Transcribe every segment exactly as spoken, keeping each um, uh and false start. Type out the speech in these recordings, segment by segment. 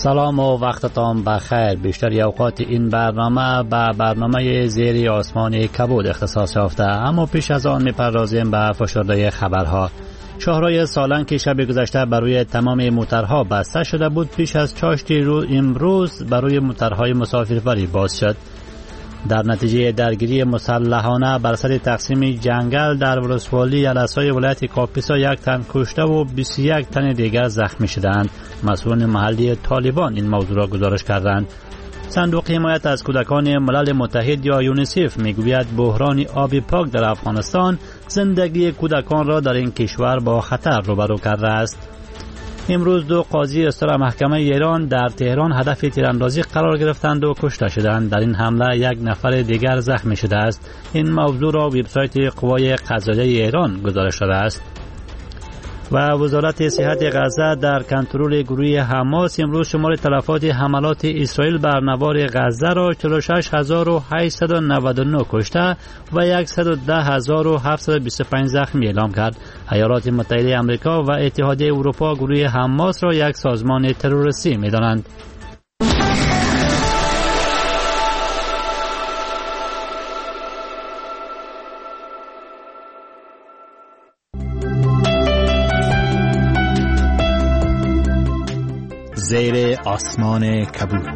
سلام و وقتتان بخیر. بیشتر اوقات این برنامه به برنامه زیر آسمان کبود اختصاص یافته، اما پیش از آن میپردازیم به فشرده خبرها. شاهراه سالن که شب گذشته برای تمام موترها بسته شده بود، پیش از چاشتی رو امروز برای موترهای مسافربری باز شد. در نتیجه درگیری مسلحانه بر سر تقسیم جنگل در ولسوالی یلسای ولایت کاپیسا یک تن کشته و بیست و یک تن دیگر زخمی شدند. مسئولان محلی طالبان این موضوع را گزارش کردند. صندوق حمایت از کودکان ملل متحد یا یونیسف میگوید بحران آب پاک در افغانستان زندگی کودکان را در این کشور با خطر روبرو کرده است. امروز دو قاضی استار محکمه ایران در تهران هدف تیراندازی قرار گرفتند و کشته شدند. در این حمله یک نفر دیگر زخمی شده است. این موضوع را وبسایت قوای قضاییه ایران گزارش داده است. و وزارت صحت غزه در کنترل گروه حماس امروز شمار تلفات حملات اسرائیل بر نوار غزه را چهل و شش هزار و هشتصد و نود و نه کشته و صد و ده هزار و هفتصد و بیست و پنج زخمی اعلام کرد. ایالات متحده آمریکا و اتحادیه اروپا گروه حماس را یک سازمان تروریستی می‌دانند. زیر آسمان کبود.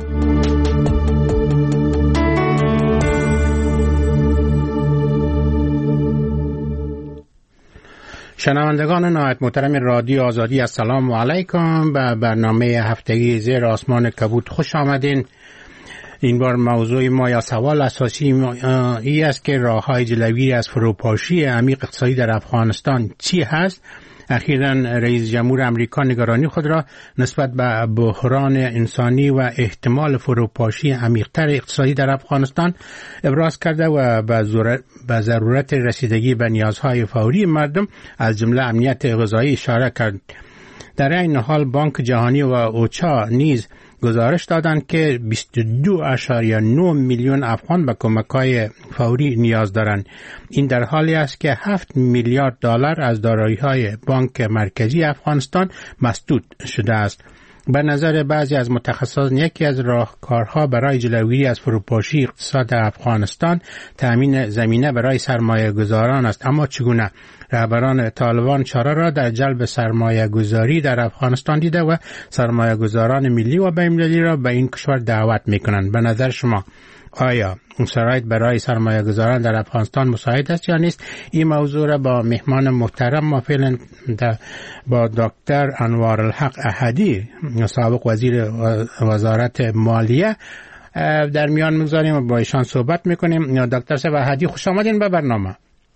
شنوندگان نهایت محترم رادیو آزادی، السلام علیکم. به برنامه هفتگی زیر آسمان کبود خوش آمدین. این بار موضوع ما یا سوال اساسی ما ای است که راه‌های جلوگیری از فروپاشی عمیق اقتصادی در افغانستان چی هست؟ اخیراً رئیس جمهور امریکا نگرانی خود را نسبت به بحران انسانی و احتمال فروپاشی عمیق‌تر اقتصادی در افغانستان ابراز کرده و به ضرورت رسیدگی به نیازهای فوری مردم از جمله امنیت غذایی اشاره کرد. در این حال بانک جهانی و اوچا نیز گزارش دادند که بیست و دو ممیز نه میلیون افغان به کمک‌های فوری نیاز دارند. این در حالی است که هفت میلیارد دلار از دارایی‌های بانک مرکزی افغانستان مسدود شده است. به نظر بعضی از متخصصان یکی از راهکارها برای جلوگیری از فروپاشی اقتصاد افغانستان تأمین زمینه برای سرمایه گذاران است. اما چگونه؟ رهبران طالبان چاره را در جلب سرمایه گذاری در افغانستان دیده و سرمایه گذاران ملی و بین‌المللی را به این کشور دعوت میکنند. به نظر شما آیا شرایط برای سرمایه گذاران در افغانستان مساعد است یا نیست؟ این موضوع را با مهمان محترم ما فعلا با دکتر انوار الحق احدی سابق وزیر وزارت مالیه در میان میگذاریم و با ایشان صحبت میکنیم. دکتر صاحب احدی خوش آمدین به برنامه.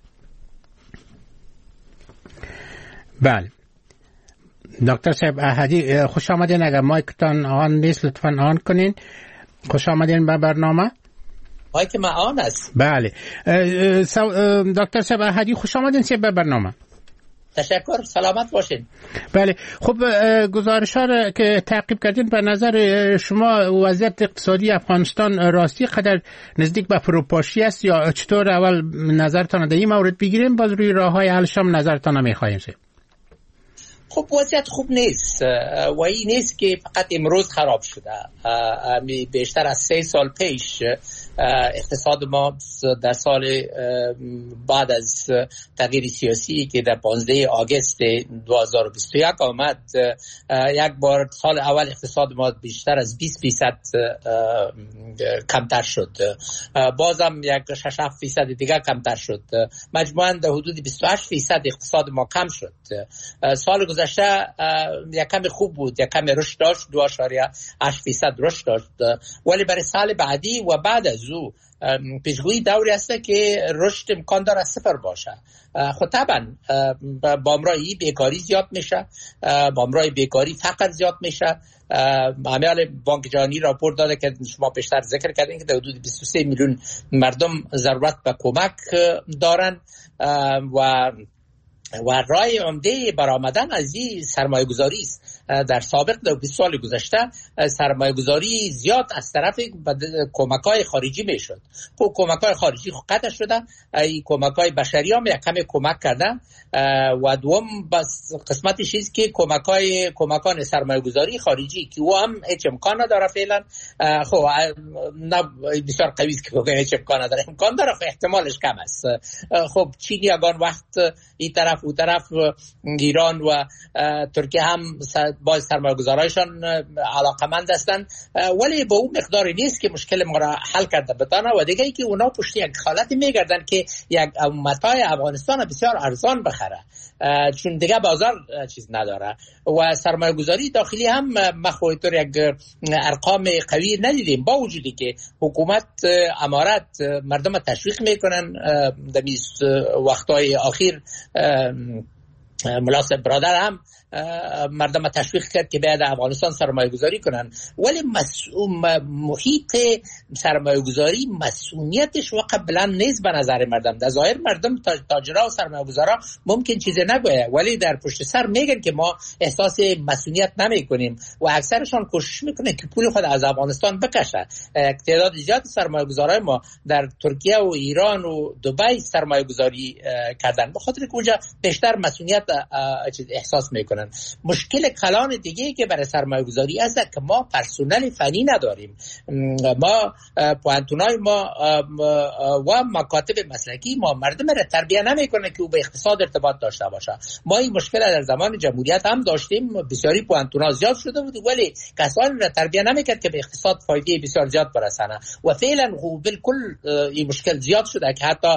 بله دکتر صاحب احدی خوش آمدین. اگر مایکتان آن نیست لطفاً آن کنین. خوش آمدین به برنامه. مایک ما آن است. بله دکتر صاحب احدی خوش آمدین به برنامه. تشکر، سلامت باشین. بله خب گزارش ها که تعقیب کردین به نظر شما وضعیت اقتصادی افغانستان راستی قدر نزدیک به فروپاشی است یا چطور؟ اول نظرتان در این مورد بگیریم باز روی راه های حلش هم نظرتان میخواهیم. خب وضعیت خوب نیست و این نیست که فقط امروز خراب شده. بیشتر از سه سال پیش اقتصاد ما در سال بعد از تغییر سیاسی که در پانزده آگوست دو هزار و بیست و یک آمد، یک بار سال اول اقتصاد ما بیشتر از بیست فیصد کمتر شد، بازم یک شش هفت فیصد دیگر کمتر شد، مجموعاً در حدود بیست و هشت فیصد اقتصاد ما کم شد. سال گذشته یک کم خوب بود، یک کم رشد داشت، دو اشاریه هشت فیصد رشد داشت، ولی برای سال بعدی و بعد از او پیشگویی دوری است که رشد امکان داره صفر باشه. خب طبعا با امرای بیکاری زیاد میشه، با امرای بیکاری فقر زیاد میشه. عمل بانک جهانی راپورت داده که شما پیشتر ذکر کردین که در حدود بیست و سه میلیون مردم ضرورت به کمک دارن و و رای عمده برآمدن از این سرمایه گذاری است. در سابق در بیست سال گذشته سرمایه گذاری زیاد از طرف کمک های خارجی میشد. خب کمک های خارجی قطع شده، این کمک های بشری هم یک کمی کمک کردن و دوم بس قسمتش است که کمک های کمکان سرمایه گذاری خارجی که او هم هیچ امکان نداره فعلا. خب نه بسیار قوی است که بگم هیچ امکان نداره، امکان داره خب احتمالش کم است. خب چین یگان وقت این طرف و طرف ایران و ترکیه هم با سرمایه گذارایشان علاقمند هستند، ولی با اون مقداری نیست که مشکل ما را حل کرده بتانه. و دیگه ای که اونا پشت یک حالتی میگردن که یک متاع افغانستان بسیار ارزان بخره، چون دیگه بازار چیز نداره و سرمایه گذاری داخلی هم مخویتر یک ارقام قوی ندیدیم، با وجودی که حکومت امارت مردم تشویق میکنن. در وقتهای اخیر ملاصب برادر هم مردم تشویق کرد که باید افغانستان سرمایه گذاری کنن، ولی مسئول محیط سرمایه گذاری مسئولیتش و قبلا نیست به نظر مردم. در ظاهر مردم تاجرها و سرمایه گذارا ممکن چیزی نگویه، ولی در پشت سر میگن که ما احساس مسئولیت نمی کنیم و اکثرشان کوشش میکنه که پول خود از افغانستان بکشه. تعداد زیاد سرمایه گذارای ما در ترکیه و ایران و دبی سرمایه گذاری کردن، به خاطر که اونجا بیشتر مسئولیت احساس میکنن. مشکل کلان دیگه که برای سرمایه گذاری است که ما پرسنل فنی نداریم. ما پوانتونای ما و مکاتب مسلکی ما مردم را تربیه نمیکنه که او به اقتصاد ارتباط داشته باشه. ما این مشکل در زمان جمهوریت هم داشتیم، بسیاری پوانتونا زیاد شده بود ولی کسانی را تربیه نمیکرد که به اقتصاد فایده بسیار زیاد برسانه و فعلا بالکل این مشکل زیاد شده که حتی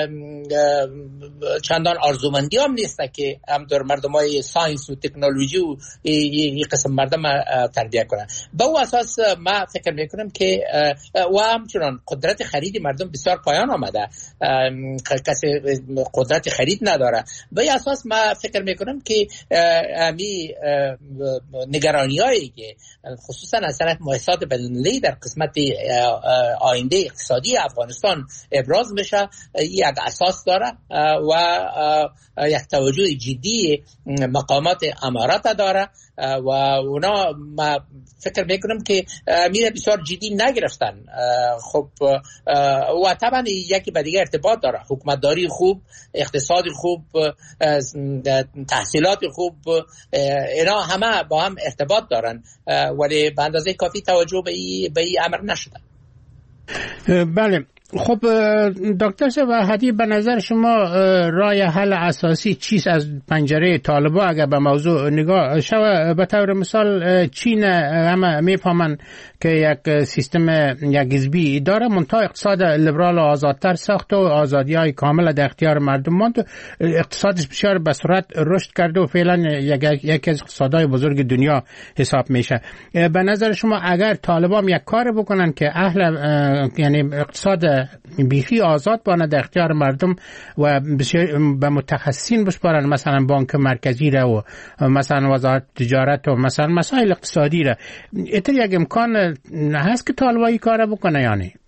چندان آرزومندی هم نیست که هم در مردمای ساینس و تکنولوژی و این قسم مردم تربیه کنن. به او اساس ما فکر میکنم که و همچنان قدرت خرید مردم بسیار پایان آمده، کسی قدرت خرید نداره. به این اساس ما فکر میکنم که امی نگرانی هایی که خصوصا از طرف مؤسسات بین‌المللی در قسمت آینده اقتصادی افغانستان ابراز میشه یک اساس داره و یک توجه جدی مقامات امارات داره و اونا ما فکر میکنم که میره بسیار جدی نگرفتن. خب و طبعا یکی به دیگه ارتباط داره، حکومتداری خوب، اقتصاد خوب، تحصیلات خوب، اینا همه با هم ارتباط دارن ولی به اندازه کافی توجه به این امر نشده. بله خب دکتر صاحب هدی، به نظر شما راه حل اساسی چیست از پنجره طالبا اگر به موضوع نگاه شود؟ به طور مثال چین همه میفهمن که یک سیستم یک حزبی داره، منتها اقتصاد لیبرال و آزادتر ساخت و آزادی های کامل در اختیار مردم ماند، اقتصادش بسیار به سرعت رشد کرده و فعلا یکی از اقتصادهای بزرگ دنیا حساب میشه. به نظر شما اگر طالبان یک کار بکنن که اهل یعنی اقتصاد بیخی آزاد بانه در اختیار مردم و به متخصصین بسپارن، مثلا بانک مرکزی را و مثلا وزارت تجارت و مثلا مسائل اقتصادی را، اتر یک امکان هست که طالبایی کار بکنه یا نه؟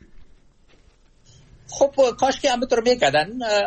خب کاش که همینطور میکردن.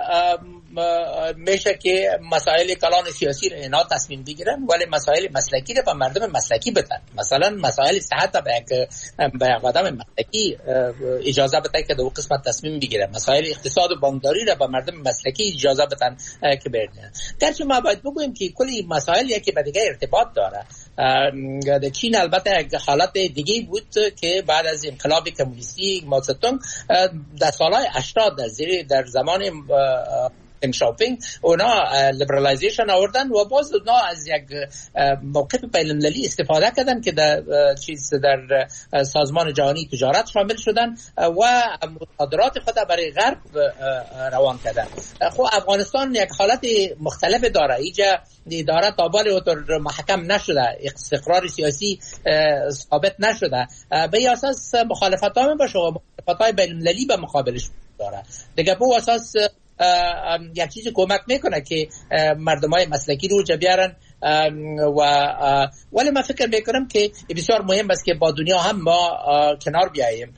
میشه که مسائل کلان سیاسی را اینا تصمیم بگیرن ولی مسائل مسلکی را به مردم مسلکی بدن. مثلا مسائل صحت به یک به یک آدم مسلکی اجازه بدن که دو قسمت تصمیم بگیرن، مسائل اقتصاد و بانکداری را به مردم مسلکی اجازه بدن که بردن. گرچه ما باید بگوییم که کلی مسائل یکی به دیگه ارتباط داره. چین البته یک حالت دیگه بود که بعد از انقلاب کمونیستی ماوزه‌تونگ در سالهای هشتاد در زیر در زمان شاپینگ اونا لیبرالایزیشن آوردن و باز اونا از یک موقف بین‌المللی استفاده کردن که در چیز در سازمان جهانی تجارت شامل شدن و مصادرات خود برای غرب روان کردن. خب افغانستان یک حالت مختلف داره، اینجا اداره تابال و محکم نشده، استقرار سیاسی ثابت نشده، به این اساس مخالفت ها باشه و مخالفت های بین‌المللی به مقابلش داره دیگه. به اساس یک چیزی کمک میکنه که مردمای مسلکی رو جا بیارن و ولی من فکر میکنم که بسیار مهم است که با دنیا هم ما کنار بیاییم.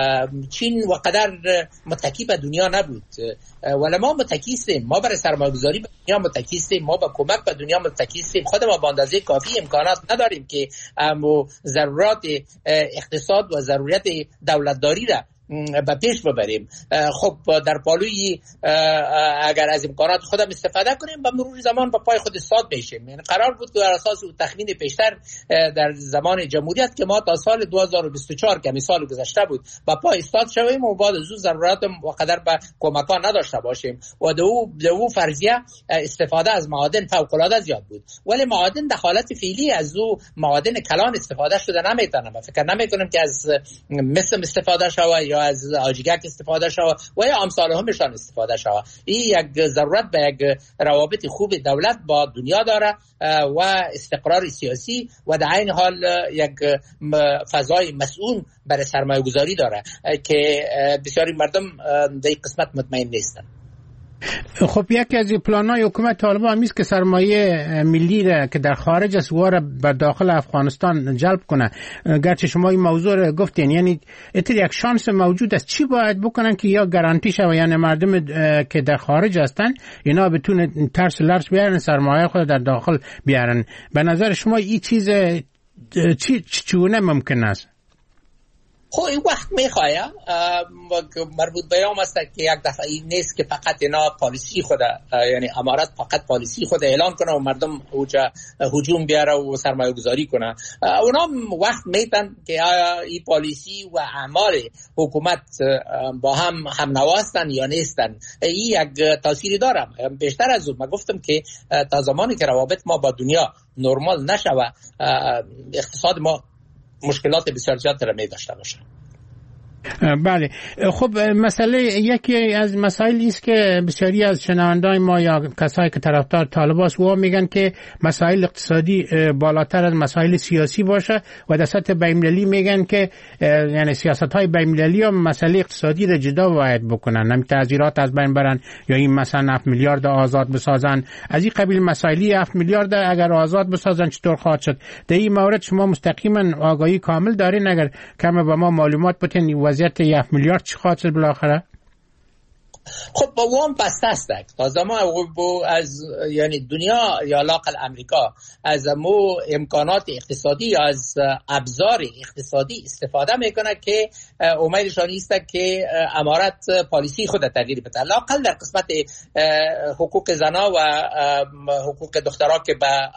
چین وقدر متکی به دنیا نبود ولی ما متکی هستیم، ما برای سرمایه‌گذاری به دنیا متکی هستیم، ما به کمک به دنیا متکی هستیم. خود ما به اندازه کافی امکانات نداریم که ضرورت اقتصاد و ضرورت دولتداری را به پیش ببریم. خب در پالوی اگر از امکانات خودم استفاده کنیم به مرور زمان به پای خود استاد میشیم. یعنی قرار بود که بر اساس تخمین پیشتر در زمان جمهوریت که ما تا سال دو هزار و بیست و چهار که مثال گذشته بود به پای استاد شویم و بعد از اون ضرورت وقدر به کمکان نداشته باشیم و دو دو فرضیه استفاده از معادن فوق العاده زیاد بود. ولی معادن در حالت فعلی از او معادن کلان استفاده شده نمیتونه. فکر نمیکنم که از مثل استفاده شوه یا از آجیگک استفاده شود و یا امثال همشان استفاده شود. این یک ضرورت به یک روابط خوب دولت با دنیا داره و استقرار سیاسی و در عین حال یک فضای مسئول برای سرمایه گذاری داره که بسیاری مردم در این قسمت مطمئن نیستن. خب یکی از پلان‌های حکومت طالبان همیست که سرمایه ملی را که در خارج است و را به داخل افغانستان جلب کنه. گرچه شما این موضوع را گفتین، یعنی اتر یک شانس موجود است، چی باید بکنن که یا گارانتی شود یعنی مردم که در خارج هستن اینا بتونه ترس لرز بیارن سرمایه خود در داخل بیارن؟ به نظر شما این چیز چی چونه ممکن است؟ خب این وقت میخواه مربوط به هم است که یک دفعه این نیست که فقط اینا پالیسی خود یعنی امارت فقط پالیسی خود اعلان کنه و مردم اوجا هجوم بیاره و سرمایه گذاری کنه. اونا وقت میتن که آیا این پالیسی و اعمال حکومت با هم هم نواستن یا نیستن. این یک تاثیری داره. بیشتر از اون من گفتم که تا زمانی که روابط ما با دنیا نرمال نشوه اقتصاد ما مشکلات بسیار زیاد را می داشته باشه. بله. خب مسئله یکی از مسائلی است که بسیاری از شنوندگان ما یا کسایی که طرفدار طالبان است و میگن که مسائل اقتصادی بالاتر از مسائل سیاسی باشه و در سطح بین‌المللی میگن که یعنی سیاست‌های بین‌المللی هم مسئله اقتصادی را جدا باید بکنن، هم تعزیرات از بین برن یا این مثلا هفت میلیارد آزاد بسازن. از این قبیل مسائلی هفت میلیارد اگر آزاد بسازن چطور خواهد شد؟ در این مورد شما مستقیما آگاهی کامل دارین؟ اگر کم به ما معلومات بدین وضعیت یک میلیارد چی خواهد شد بالاخره؟ خب با وام بسته است تا زمان از یعنی دنیا یا لاقل امریکا از مو امکانات اقتصادی یا از ابزار اقتصادی استفاده میکنه که امیدشان است که امارت پالیسی خود تغییر بده، لاقل در قسمت حقوق زنا و حقوق دخترها که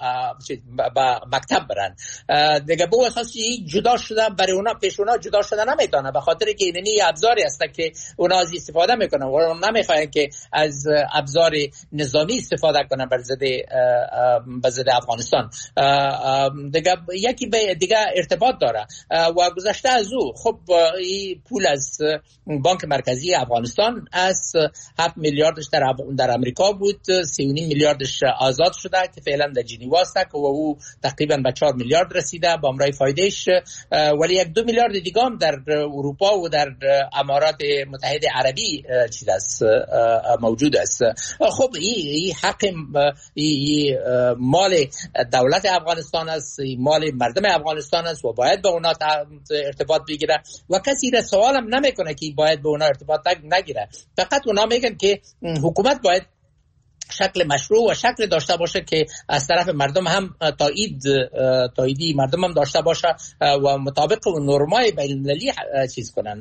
به مکتب برن. دیگه به اساسی جدا شده برای اونا پیش اونا جدا شده نمیتونه، به خاطر که اینی ابزاری است که اونا از استفاده میکنن و نمیخواین که از ابزار نظامی استفاده کنن بر ضد بر ضد افغانستان. دیگه یکی به دیگه ارتباط داره و گذشته از او خب این پول از بانک مرکزی افغانستان از هفت میلیاردش در در امریکا بود، سه و نیم میلیاردش آزاد شده که فعلا در ژنو است و او تقریبا به چهار میلیارد رسیده با امرای فایدهش، ولی یک دو میلیارد دیگه هم در اروپا و در امارات متحده عربی چیز است موجود است. خب این حق این مال دولت افغانستان است، مال مردم افغانستان است و باید به اونا ارتباط بگیره و کسی را سوال هم نمیکنه که باید به اونا ارتباط نگیره. فقط اونا میگن که حکومت باید شکل مشروع و شکل داشته باشه که از طرف مردم هم تایید تاییدی مردم هم داشته باشه و مطابق نرمای بین‌المللی چیز کنن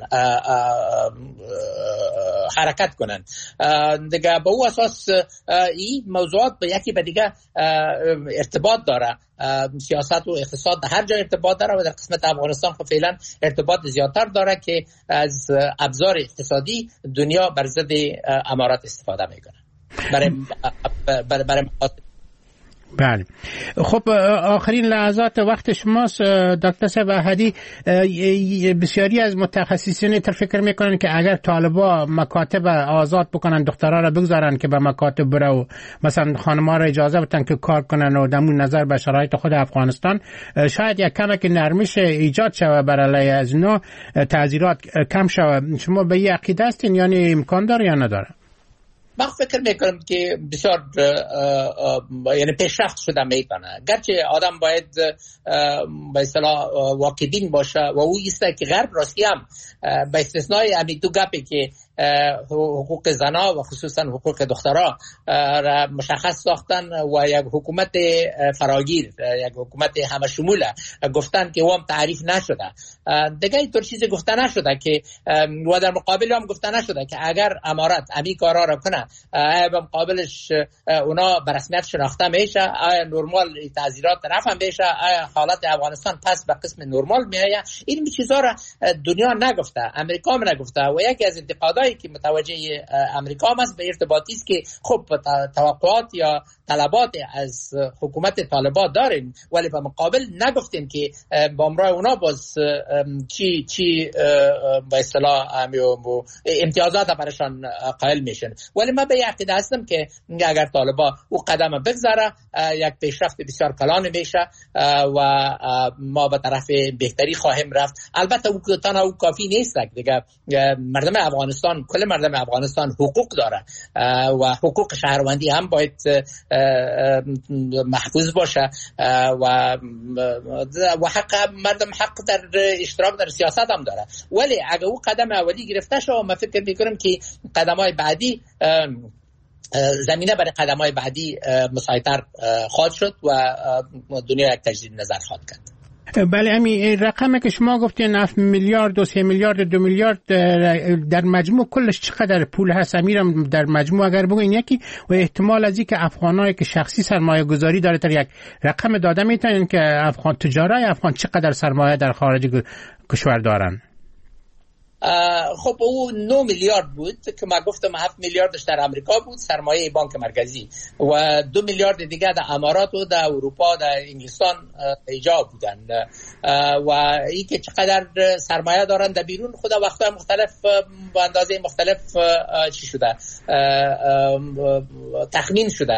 حرکت کنن. دیگه به او اساس این موضوعات به یکی به دیگه ارتباط داره. سیاست و اقتصاد در هر جای ارتباط داره و در قسمت افغانستان خب فعلا ارتباط زیادتر داره که از ابزار اقتصادی دنیا بر ضد امارات استفاده میکنه برای برای برای بله. خب آخرین لحظات وقت شماست دکتر صاحب احدی. بسیاری از متخصصین تر فکر میکنن که اگر طالبا مکاتب آزاد بکنن دخترها را بگذارن که به مکاتب بره و مثلا خانم‌ها را اجازه بدن که کار کنن و دمون نظر به شرایط خود افغانستان شاید یک کمک نرمش ایجاد شوه بر علیه از نوع تعزیرات کم شوه. شما به این عقیده هستین یعنی امکان داره یا نداره؟ من فکر میکنم که بسیار یعنی پیشرفت شده میتونه، گرچه آدم باید به اصطلاح واقع‌بین باشه و او ایسته که غرب راستی هم به استثنای همین دو گپی که حقوق زنا و خصوصا حقوق دخترها را مشخص ساختن و یک حکومت فراگیر، یک حکومت همه شموله گفتن که هم تعریف نشده. دیگه اینطور چیزی گفته نشده که و در مقابل هم گفته نشده که اگر امارات امی کارا را کنه آیا به مقابلش اونا به رسمیت شناخته میشه، آیا نرمال تعزیرات رفع میشه، آیا حالت افغانستان پس به قسم نرمال میایه. این چیزا را دنیا نگفته، امریکا هم نگفته و یکی از انتقادایی که متوجه امریکا هم است به ارتباطی است که خب توقعات یا طلبات از حکومت طالبان دارین ولی به مقابل نگفتین که با امرای اونا باز چی چی به اصطلاح امتیازات برشان قائل میشن. ولی من به عقیده هستم که اگر طالبان او قدم بگذاره یک پیشرفت بسیار کلان میشه و ما به طرف بهتری خواهیم رفت. البته او تنها او کافی نیست دیگه، مردم افغانستان کل مردم افغانستان حقوق داره و حقوق شهروندی هم باید محفوظ باشه و و حق مردم حق در اشتراک در سیاست هم داره. ولی اگه او قدم اولی گرفته شد من فکر میکنم که قدم‌های بعدی زمینه برای قدم‌های بعدی مساعدتر خواهد شد و دنیا یک تجدید نظر خواهد کرد. بله، همین رقمی که شما گفتین هفت میلیارد و سه میلیارد دو میلیارد در مجموع کلش چقدر پول هست امیرم در مجموع اگر بگوین یکی و احتمال از این که افغانایی که شخصی سرمایه گذاری داره تا یک رقم داده میتونن که افغان تجارای افغان چقدر سرمایه در خارج کشور دارن؟ خب او نه میلیارد بود که ما گفتم هفت میلیاردش در امریکا بود سرمایه بانک مرکزی و دو میلیارد دیگه در امارات و در اروپا در انگلستان ایجاب بودن و این که چقدر سرمایه دارن در بیرون خدا وقتا مختلف با اندازه مختلف چی شده تخمین شده.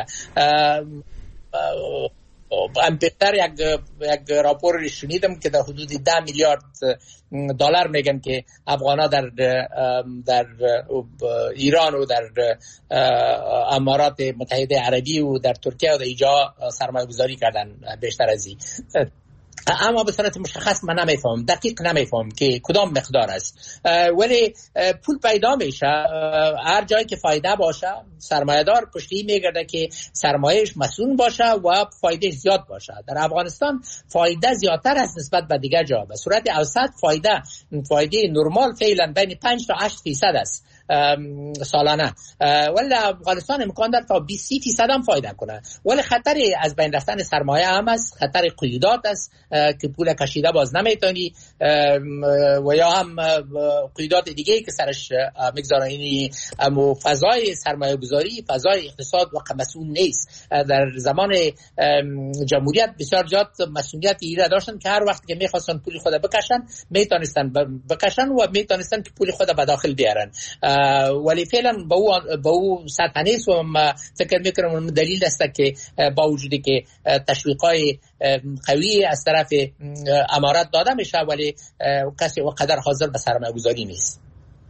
ام بهتر یک یک راپور شنیدم که در حدود ده میلیارد دلار میگن که افغانا در در ایران و در امارات متحده عربی و در ترکیه و در اینجا سرمایه گذاری کردن بیشتر از این. اما به صورت مشخص من نمیفهم، دقیق نمیفهم که کدام مقدار است، ولی پول پیدا میشه هر جایی که فایده باشه سرمایه‌دار پشتی میگرده که سرمایه‌اش مسئول باشه و فایده زیاد باشه. در افغانستان فایده زیادتر است نسبت به دیگر جا، به صورت اوسط فایده فایده نرمال فعلا بین پنج تا هشت درصد است سالانه، ولی افغانستان امکان داره تا بیست درصد هم فایده کنه. ولی خطری از بین رفتن سرمایه هم است، خطر قیودات است که پول کشیده باز نمیتونی و یا هم قیودات دیگه که سرش میگذاره. یعنی اما فضای سرمایه گذاری فضای اقتصاد و مسئول نیست. در زمان جمهوریت بسیار زیاد مسئولیت ایره داشتن که هر وقت که میخواستن پول خود بکشن میتونستن بکشن و میتونستن که پول خود به داخل بیارن، ولی فعلا با او با او سطح نیست و ما فکر میکنم دلیل است که با وجودی که تشویقای قوی از طرف امارات داده میشه ولی کسی وقدر حاضر به سرمایه گذاری نیست.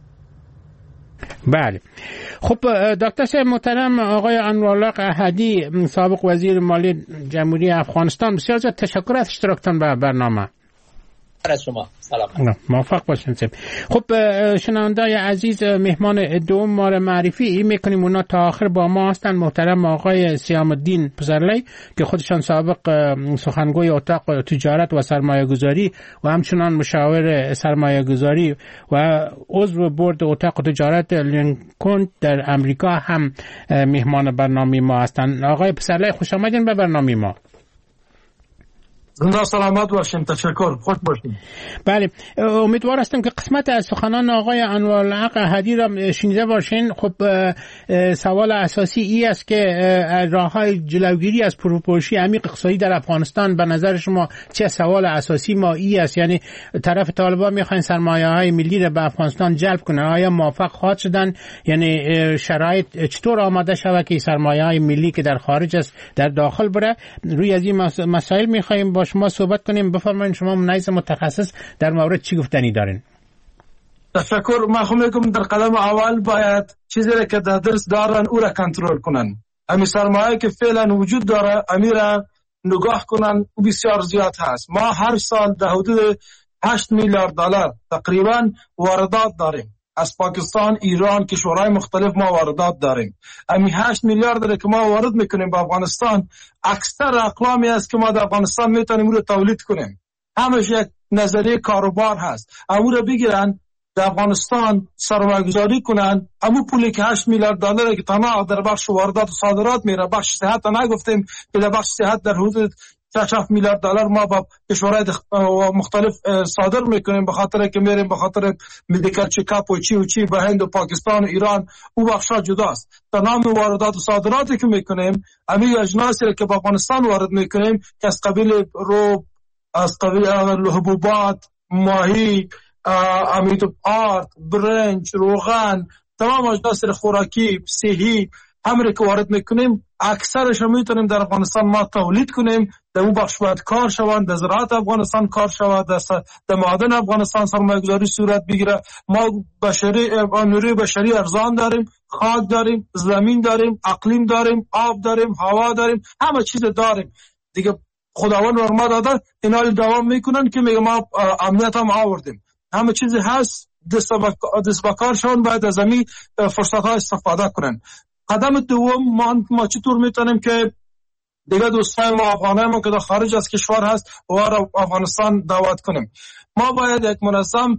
بله، خب دکتر محترم آقای انوارالله احدی سابق وزیر مالی جمهوری افغانستان، بسیار زیاد تشکر از اشتراکتان به برنامه. از شما سلام. موفق باشین. خب شنوندای عزیز، مهمان دوم ما را معرفی میکنیم، اونا تا آخر با ما هستن. محترم آقای سیام الدین پسرلی که خودشان سابق سخنگوی اتاق تجارت و سرمایه گذاری و همچنان مشاور سرمایه گذاری و عضو بورد اتاق تجارت لینکن در امریکا هم مهمان برنامه ما هستن. آقای پسرلی خوش آمدین به برنامه ما. زنده سلامت باشین، تشکر، خوش باشین. بله، امیدوار هستم که قسمت از سخنان آقای انوارالله احدی را شنیده باشین. خب سوال اساسی ای است که راههای جلوگیری از فروپاشی عمیق اقتصادی در افغانستان به نظر شما چه سوال اساسی ما ای است؟ یعنی طرف طالبان میخواین سرمایه‌های ملی را به افغانستان جلب کنن، آیا موفق خواهد شدن؟ یعنی شرایط چطور آماده شود که سرمایه‌های ملی که در خارج است در داخل بره؟ روی از این مسائل میخوایم با شما صحبت کنیم. بفرمایید شما منیز متخصص در مورد چی گفتنی دارین؟ تشکر. من خو میگم در قدم اول باید چیزی را که در دست دارن او را کنترل کنن. امی سرمایه که فعلا وجود داره امی را نگاه کنن، او بسیار زیاد هست. ما هر سال در حدود هشت میلیارد دلار تقریبا واردات داریم از پاکستان، ایران، کشورهای مختلف ما واردات داریم. امی هشت میلیارد را که ما وارد میکنیم به افغانستان، اکثر اقلامی است که ما در افغانستان میتونیم رو تولید کنیم. همش یک نظریه کاروبار هست. امو رو بگیرن در افغانستان سرمایه گذاری کنن، امو پولی که هشت میلیارد دلار که تنها در بخش واردات و صادرات میره، بخش صحت نگفتیم که در بخش صحت در حدود شش میلیارد دلار ما با کشورهای مختلف صادر میکنیم، به خاطر که میریم به خاطر مدیکال چکاپ و چی و چی به هند و پاکستان و ایران، او بخشا جداست. در نام واردات و صادراتی که میکنیم، امی اجناسی که با افغانستان وارد میکنیم که از قبیل روب، از قبیل حبوبات، ماهی، امید آرد، برنج، روغن، تمام اجناس خوراکی، صحی، همه که وارد میکنیم اکثرش رو میتونیم در افغانستان ما تولید کنیم. در اون بخش باید کار شوند، در زراعت افغانستان کار شود، در معادن افغانستان سرمایه گذاری صورت بگیره. ما بشری نیروی بشری ارزان داریم، خاک داریم، زمین داریم، اقلیم داریم، آب داریم، هوا داریم، همه چیز داریم دیگه. خداوند ورما داده، اینا دوام میکنن که میگه ما امنیت هم آوردیم، همه چیزی هست. دست بکار شون باید از زمین فرصت ها استفاده کنن. قدم دوم ما, ما چطور میتونیم که دیگه دوستای ما افغانای ما که در خارج از کشور هست و را افغانستان دعوت کنیم. ما باید یک منظم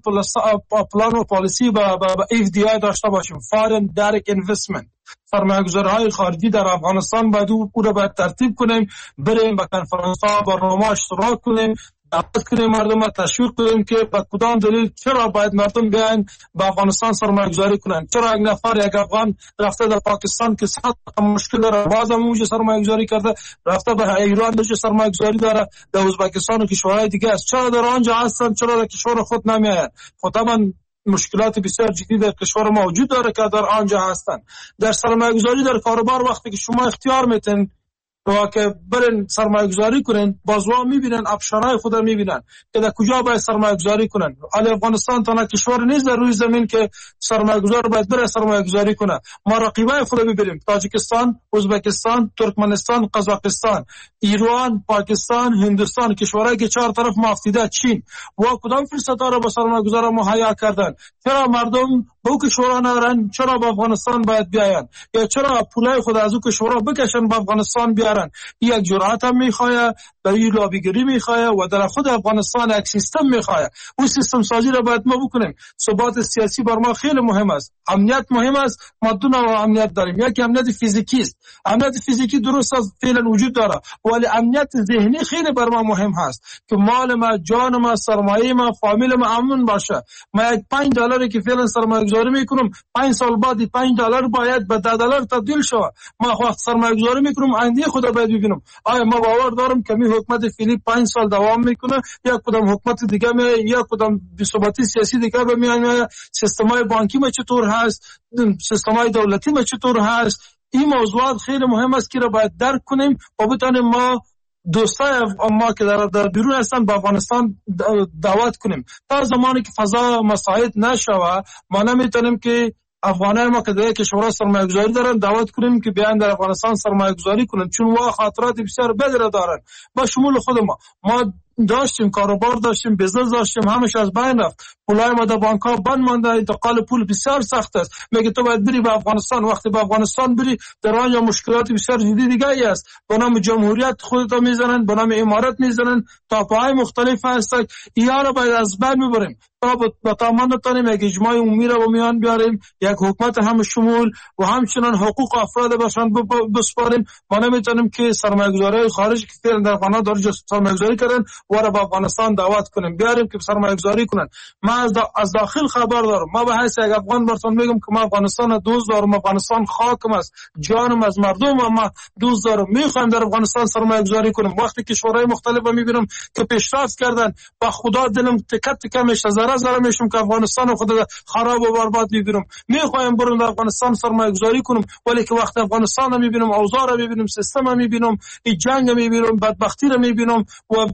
پلان و پالیسی با, با, با اف دی آی داشته باشیم، فارن دایرکت اینوستمنت. سرمایه‌گذارهای خارجی در افغانستان باید او را باید ترتیب کنیم، بریم به کنفرانس ها برنامه اشتراک کنیم، دعوت کنیم مردم را تشویق کنیم که به کدام دلیل چرا باید مردم بیاین به افغانستان سرمایه گذاری کنن. چرا یک نفر یک افغان رفته در پاکستان که صد مشکل داره باز هم اونجا سرمایه گذاری کرده، رفته به ایران اونجا سرمایه گذاری داره، در ازبکستان و کشورهای دیگه است، چرا در آنجا هستن، چرا در کشور خود نمیاین؟ خودمون مشکلات بسیار جدی در کشور ما وجود داره که در آنجا هستن. در سرمایه گذاری در کاروبار وقتی که شما اختیار میتین و که برن سرمایه گذاری کنن، بازوا میبینن، ابشارهای خود رو میبینن که در کجا باید سرمایه گذاری کنن. علی افغانستان تنها کشور نیست در روی زمین که سرمایه گذار باید بره سرمایه گذاری کنه. ما رقیبای خود رو ببینیم، تاجیکستان، ازبکستان، ترکمنستان، قزاقستان، ایران، پاکستان، هندوستان، کشورهایی که چهار طرف مافتیده، چین، و کدام فرصت‌ها رو با سرمایه گذار مهیا کردن. چرا مردم به او کشورها نرن؟ چرا به افغانستان باید بیاین؟ یا چرا پولای خود از او کشورها بکشن به افغانستان بیارن؟ یک جرأت هم میخواه، برای لابیگری میخواه و در خود افغانستان یک سیستم میخواه. اون سیستم سازی را باید ما بکنیم. ثبات سیاسی بر ما خیلی مهم است، امنیت مهم است. ما دو نوع امنیت داریم، یکی امنیت فیزیکی است. امنیت فیزیکی درست است، فعلا وجود داره، ولی امنیت ذهنی خیلی بر ما مهم هست که مال ما، جان ما، سرمایه ما، فامیل ما امن باشه. ما یک پنج دلاری که فعلا سرمایه گذاری میکنم، پنج سال بعد پنج دلار باید به ده دلار تبدیل شود. ما وقت سرمایه گذاری میکنم آینده خود باید ببینم. آیا ما باور دارم که می حکومت فعلی پنج سال دوام میکنه یا کدام حکومت دیگه می یا کدام بی‌ثباتی سیاسی دیگه به میاد؟ سیستمای بانکی ما چطور هست؟ سیستمای دولتی ما چطور هست؟ این موضوعات خیلی مهم است که را باید درک کنیم و بتونیم ما دوستای ما که در, در بیرون هستن با افغانستان دعوت کنیم. تا زمانی که فضا مساعد نشوه ما نمیتونیم که افغانای ما که در کشورها سرمایه گذاری دارن دعوت کنیم که بیان در افغانستان سرمایه گذاری کنن، چون وا خاطرات بسیار بدی دارن. با شمول خود ما ما داشتیم کاروبار داشتیم، بزنس داشتیم، همش از بین رفت. پولای ما در بانک ها بند مانده، انتقال پول بسیار سخت است. میگه تو باید بری به افغانستان، وقتی به افغانستان بری در آنجا مشکلات بسیار جدی دیگه ای است. به نام جمهوریت خودت میزنن، به نام امارت میزنن، تاپهای مختلف هست. اینا رو باید از بین میبریم تا با تمام نتونیم یک اجماع عمومی رو میان بیاریم، یک حکومت هم شمول و همچنان حقوق افراد باشن بسپاریم. ما نمیتونیم که سرمایه‌گذارای خارج که فعلا در افغانستان داره سرمایه‌گذاری کردن و را به افغانستان دعوت کنیم، بیاریم که سرمایه‌گذاری کنن. ما از, دا از داخل خبر دارم، ما به حیث یک افغان براتون میگم که ما افغانستان دوست دارم، افغانستان خاکم است، جانم از مردم ما دوست دارم، میخوام در افغانستان سرمایه‌گذاری کنم. وقتی کشورهای مختلف میبینم که پیشرفت کردن، با خدا دلم تکت تکه میشه، ذره ذره میشم که افغانستان خود خراب و برباد میبینم. میخوام برم در افغانستان سرمایه‌گذاری کنم، ولی که وقتی افغانستان رو میبینم، اوضاع رو میبینم، سیستم رو میبینم، این جنگ رو میبینم، بدبختی رو میبینم و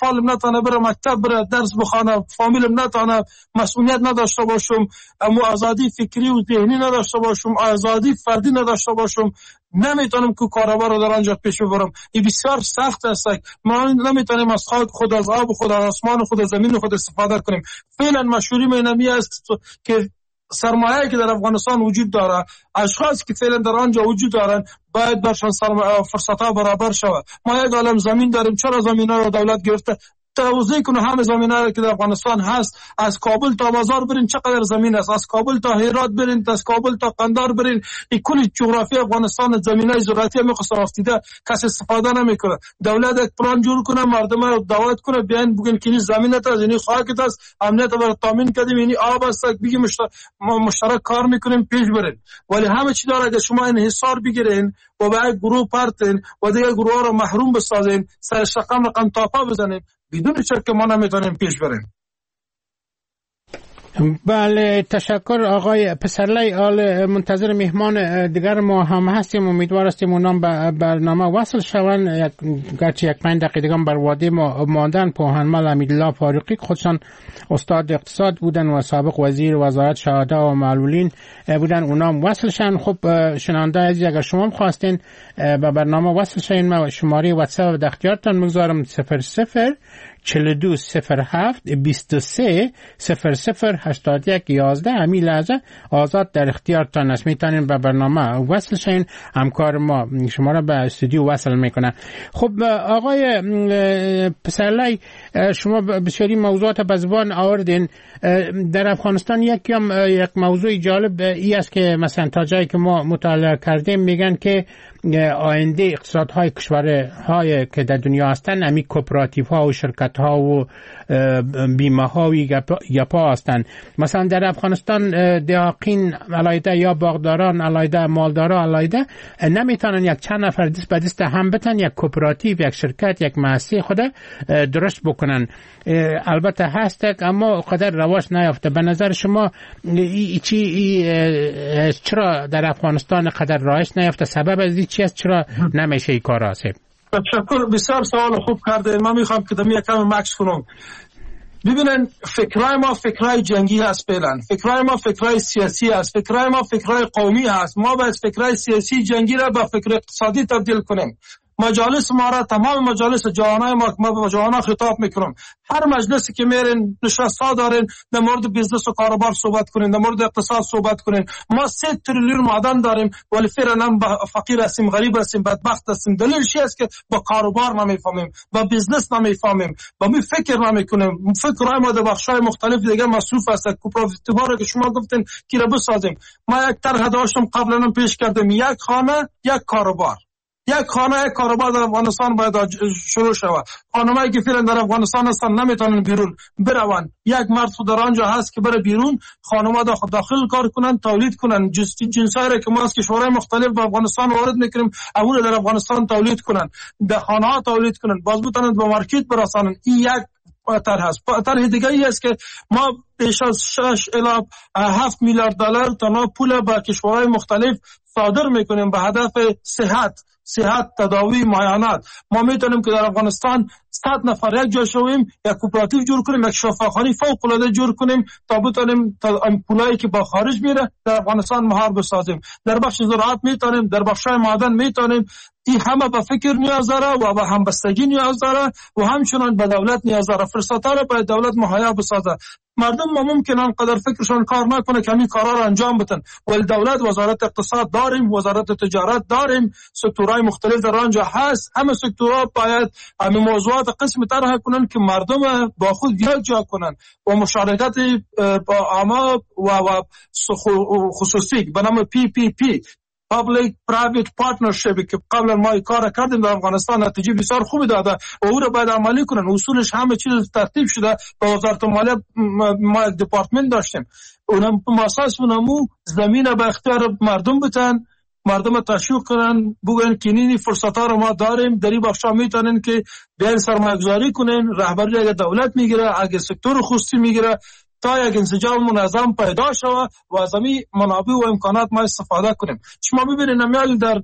اطفالم نتونه بره مکتب، بره درس بخونه، فامیلم نتونه مسئولیت نداشته باشم، اما آزادی فکری و ذهنی نداشته باشم، آزادی فردی نداشته باشم، نمیتونم که کاروبار رو در آنجا پیش ببرم. این بسیار سخت است. ما نمیتونیم از خاک خود، از آب خود، از آسمان خود، از زمین خود استفاده کنیم. فعلا مشوری مینمی است که سرمایه که در افغانستان وجود داره، اشخاص که فعلا در آنجا وجود دارن، باید برشان فرصت ها برابر شود. ما یک عالم زمین داریم، چرا زمین ها رو دولت گرفته؟ توضیح کنه همه زمین ها که در افغانستان هست، از کابل تا بازار برین چقدر زمین است، از کابل تا هرات برین، از کابل تا قندار برین، این کل جغرافی افغانستان زمینای زراعتی میخواد افتیده، کس استفاده نمیکنه. دولت یک پلان جور کنه، مردم رو دعوت کنه، بیان بگن که این زمین است، این خاک است، امنیت رو تامین کردیم، این آب است، بگیم مشترک کار میکنیم، پیش برین. ولی همه چی داره، اگه شما این حصار بگیرین و به یک گروه پرتین و دیگه گروه رو محروم بسازین، سر شقم رقم تاپا بزنین، بدون شک ما نمیتونیم پیش بریم. بله، تشکر آقای پسرلی. آل منتظر مهمان دیگر ما هم هستیم، امیدوار هستیم اونام به برنامه وصل شوند. گرچه یک پنج دقیقه دیگه بر وادی ما ماندن. پوهنمل امیدالله فاروقی خودشان استاد اقتصاد بودن و سابق وزیر وزارت شهدا و معلولین بودن، اونام وصل شن. خب شنونده عزیز، اگر شما خواستین به برنامه وصل شین، ما شماره واتساپ در اختیارتان میگذارم: صفر صفر چهل و دو صفر هفت بیست و سه صفر صفر هشتاد و یک یازده. همین لحظه آزاد در اختیارتان است، میتونین به برنامه وصل شین. همکار ما شما را به استودیو وصل میکنه. خب آقای پسرلی، شما بسیاری موضوعات به زبان آوردین. در افغانستان یکم یک موضوع جالب ای است که مثلا تا جایی که ما مطالعه کردیم میگن که آینده اقتصادهای کشورهای که در دنیا هستن همی کوپراتیو ها و شرکت ها و بیمه ها و یپا هستن. مثلا در افغانستان دهاقین علاوه یا باغداران علاوه مالدارا علاوه نمیتونن یک چند نفر دست به دست هم بتن یک کوپراتیو، یک شرکت، یک مؤسسه خود درست بکنن. البته هست اما قدر رواج نیافته. به نظر شما ای چی ای چرا در افغانستان قدر رواج نیافته؟ سبب از این چی است؟ چرا نمیشه این کار آسیب؟ تشکر، بسیار سوال خوب کرده. من میخوام که دمی یکم مکس کنم. ببینن، فکرای ما فکرای جنگی هست، فعلا فکرای ما فکرای سیاسی هست، فکرای ما فکرای قومی هست. ما باید فکرای سیاسی جنگی را به فکر اقتصادی تبدیل کنیم. مجالس ما را، تمام مجالس جوانای ما، ما به جوانا خطاب میکنم، هر مجلسی که میرین نشستا دارین در مورد بیزنس و کاروبار صحبت کنین، در مورد اقتصاد صحبت کنین. ما سه تریلیون معدن داریم ولی فعلا هم فقیر هستیم، غریب هستیم، بدبخت هستیم. دلیل چی است که با کاروبار نمیفهمیم، با بیزنس نمیفهمیم، با می فکر نمیکنیم. فکرای ما در بخشای مختلف دیگه مصروف است. کوپراتیوها رو که شما گفتین کی را بسازیم، ما یک طرح داشتم قبلا هم پیش کردم، یک خانه یک کاروبار. یک خانه یک کاروبار در افغانستان باید شروع شود. خانمایی که فعلا در افغانستان هستن نمیتونن بیرون برون. یک مرد در آنجا هست که بره بیرون، خانم‌ها داخل کار کنن، تولید کنن. جنسایی را که ما از کشورهای مختلف به افغانستان وارد میکنیم، اون در افغانستان تولید کنن، در خانه‌ها تولید کنن، باز بتونن به مارکت برسانن. این یک طرح هست. طرح دیگه ای است که ما بیش از شش الی هفت میلیارد دلار تنها پول به کشورهای مختلف صادر میکنیم به هدف صحت صحت تداوی معاینات. ما میتونیم که در افغانستان صد نفر یک جا شویم، یک کوپراتیو جور کنیم، یک شفاخانه فوق العاده جور کنیم تا بتونیم پولایی که با خارج میره در افغانستان مهار بسازیم. در بخش زراعت میتونیم، در بخش معدن میتونیم. این همه به فکر نیاز داره و به همبستگی نیاز داره و همچنان به دولت نیاز داره. فرصت‌ها را باید دولت مهیا بسازه. مردم ما ممکنه قدر فکرشون کار نکنه که همین کارا را انجام بدن، ولی دولت، وزارت اقتصاد داریم، وزارت تجارت داریم، سکتورهای مختلف در آنجا هست. همه سکتورها باید همین موضوعات قسم طرح کنن که مردم با خود یک جا کنن و مشارکت با عامه و خصوصی به نام پی پی پی Public Private Partnership که قبلا ما کار کردیم در افغانستان، نتیجه بسیار خوبی داده و او را باید عملی کنن. اصولش همه چیز ترتیب شده. به وزارت مالیه ما یک دپارتمنت داشتیم، اونم اساس اونمو زمین به اختیار مردم بتن، مردم تشویق کنن، بگن که این فرصت‌ها رو ما داریم، در این بخشا میتونن که بیان سرمایه‌گذاری کنن. رهبری اگه دولت میگیره، اگه سکتور خصوصی میگیره، تا یک انسجام منظم پیدا شود و از همین منابع و امکانات ما استفاده کنیم. شما ببینید نمیال در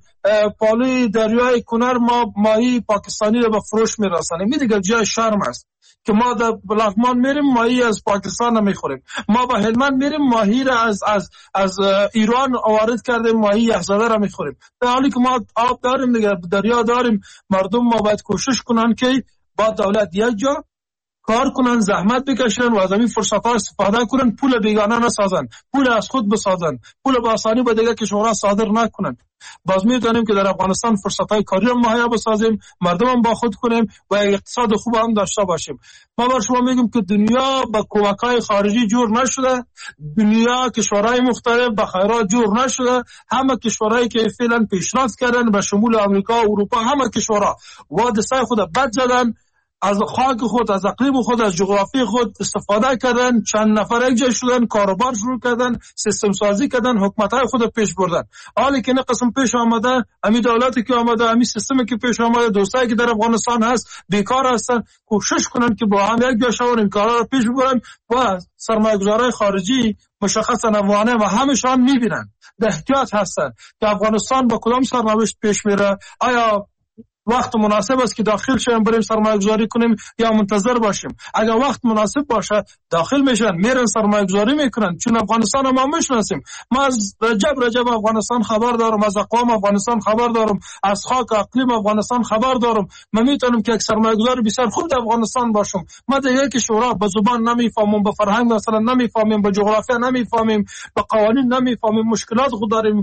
پالوی دریای کنر ما ماهی پاکستانی رو به فروش میرسانیم. این دیگه جای شرم است که ما در لغمان میریم ماهی از پاکستان نمیخوریم. ما به هلمند میریم ماهی را از از از ایران وارد کردیم ماهی یخزده را میخوریم، در حالی که ما آب داریم دیگه، دریا داریم. مردم ما باید کوشش کنن که با دولت یک جا کار کنن، زحمت بکشن و از همین فرصت ها استفاده کنن، پول بیگانه نسازن، پول از خود بسازن، پول با آسانی به دیگه کشورها صادر نکنن. باز میتونیم که در افغانستان فرصت های کاری هم مهیا بسازیم، مردم هم با خود کنیم و اقتصاد خوب هم داشته باشیم. ما بر شما میگم که دنیا با کمک های خارجی جور نشده، دنیا کشورهای مختلف با خیرات جور نشده. همه کشورهایی که فعلا پیشرفت کردن به شمول آمریکا و اروپا، همه کشورها وادسای خود بد زدن، از خاک خود، از اقلیم خود، از جغرافی خود استفاده کردن، چند نفر یک جای شدن، کاروبار شروع کردن، سیستم سازی کردن، حکومت‌های خود پیش بردن. حالی که نه قسم پیش آمده، امی دولتی که آمده، امی سیستمی که پیش آمده، دوستایی که در افغانستان هست بیکار هستن، کوشش کنن که با هم یک جای شون این کارا رو پیش ببرن و سرمایه‌گذارای خارجی مشخصا افغانه و همشان میبینن، در احتیاط هستن که افغانستان با کدام سرنوشت پیش میره. آیا وقت مناسب است که داخل شیم بریم سرمایه گذاری کنیم یا منتظر باشیم؟ اگر وقت مناسب باشه داخل میشن، میرن سرمایه گذاری میکنن، چون افغانستان ما میشناسیم. ما از رجب رجب افغانستان خبر دارم، از اقوام افغانستان خبر دارم، از خاک اقلیم افغانستان خبر دارم. من میتونم که یک سرمایه گذار بسیار خوب در افغانستان باشم. ما دیگه که شورا به زبان نمیفهمیم، به فرهنگ مثلا نمیفهمیم، به جغرافیا نمیفهمیم، به قوانین نمیفهمیم، مشکلات خود داریم،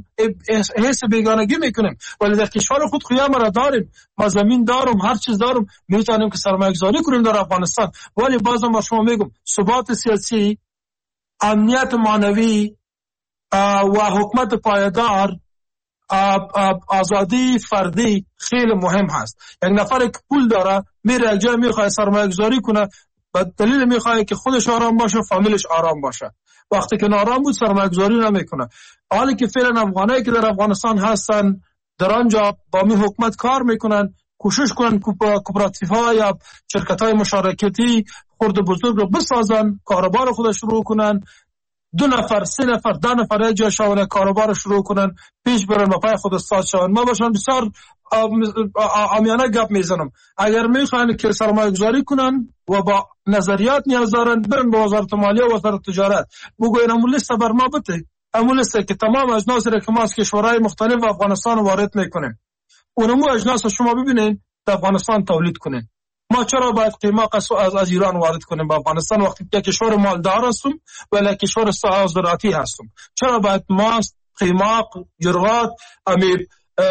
حس بیگانگی میکنیم. ولی در کشور خود خیام را داریم، ما زمین دارم، هر چیز دارم، میتونیم که سرمایه گذاری کنیم در افغانستان. ولی بازم با شما میگم ثبات سیاسی، امنیت معنوی و حکومت پایدار، آزادی فردی خیلی مهم هست. یک نفر که پول داره میره یک جای میخواد سرمایه گذاری کنه، به دلیل میخواد که خودش آرام باشه، فامیلش آرام باشه. وقتی که ناآرام بود سرمایه گذاری نمیکنه. حالی که فعلا افغانایی که در افغانستان هستن در آنجا با می حکومت کار میکنن، کوشش کنن کوپراتیف ها یا شرکت های مشارکتی خرد بزرگ رو بسازن، کاروبار خود شروع کنن، دو نفر سه نفر ده نفر یک جا شون کاروبار شروع کنن، پیش برن و پای خود استاد شون. ما باشن بسیار عامیانه گپ میزنم، اگر میخوان که سرمایه گذاری کنن و با نظریات نیاز دارن، برن به وزارت مالیه و وزارت تجارت بگوین امون لیست بر ما بده، امون لیست که تمام اجناس را که ما از کشورهای مختلف و افغانستان وارد میکنیم، اونمو اجناس شما ببینین در افغانستان تولید کنین. ما چرا باید قیماق از از ایران وارد کنیم به افغانستان وقتی که کشور مالدار هستیم ولی کشور زراعتی هستیم؟ چرا باید ما قیماق، جرغات، امیر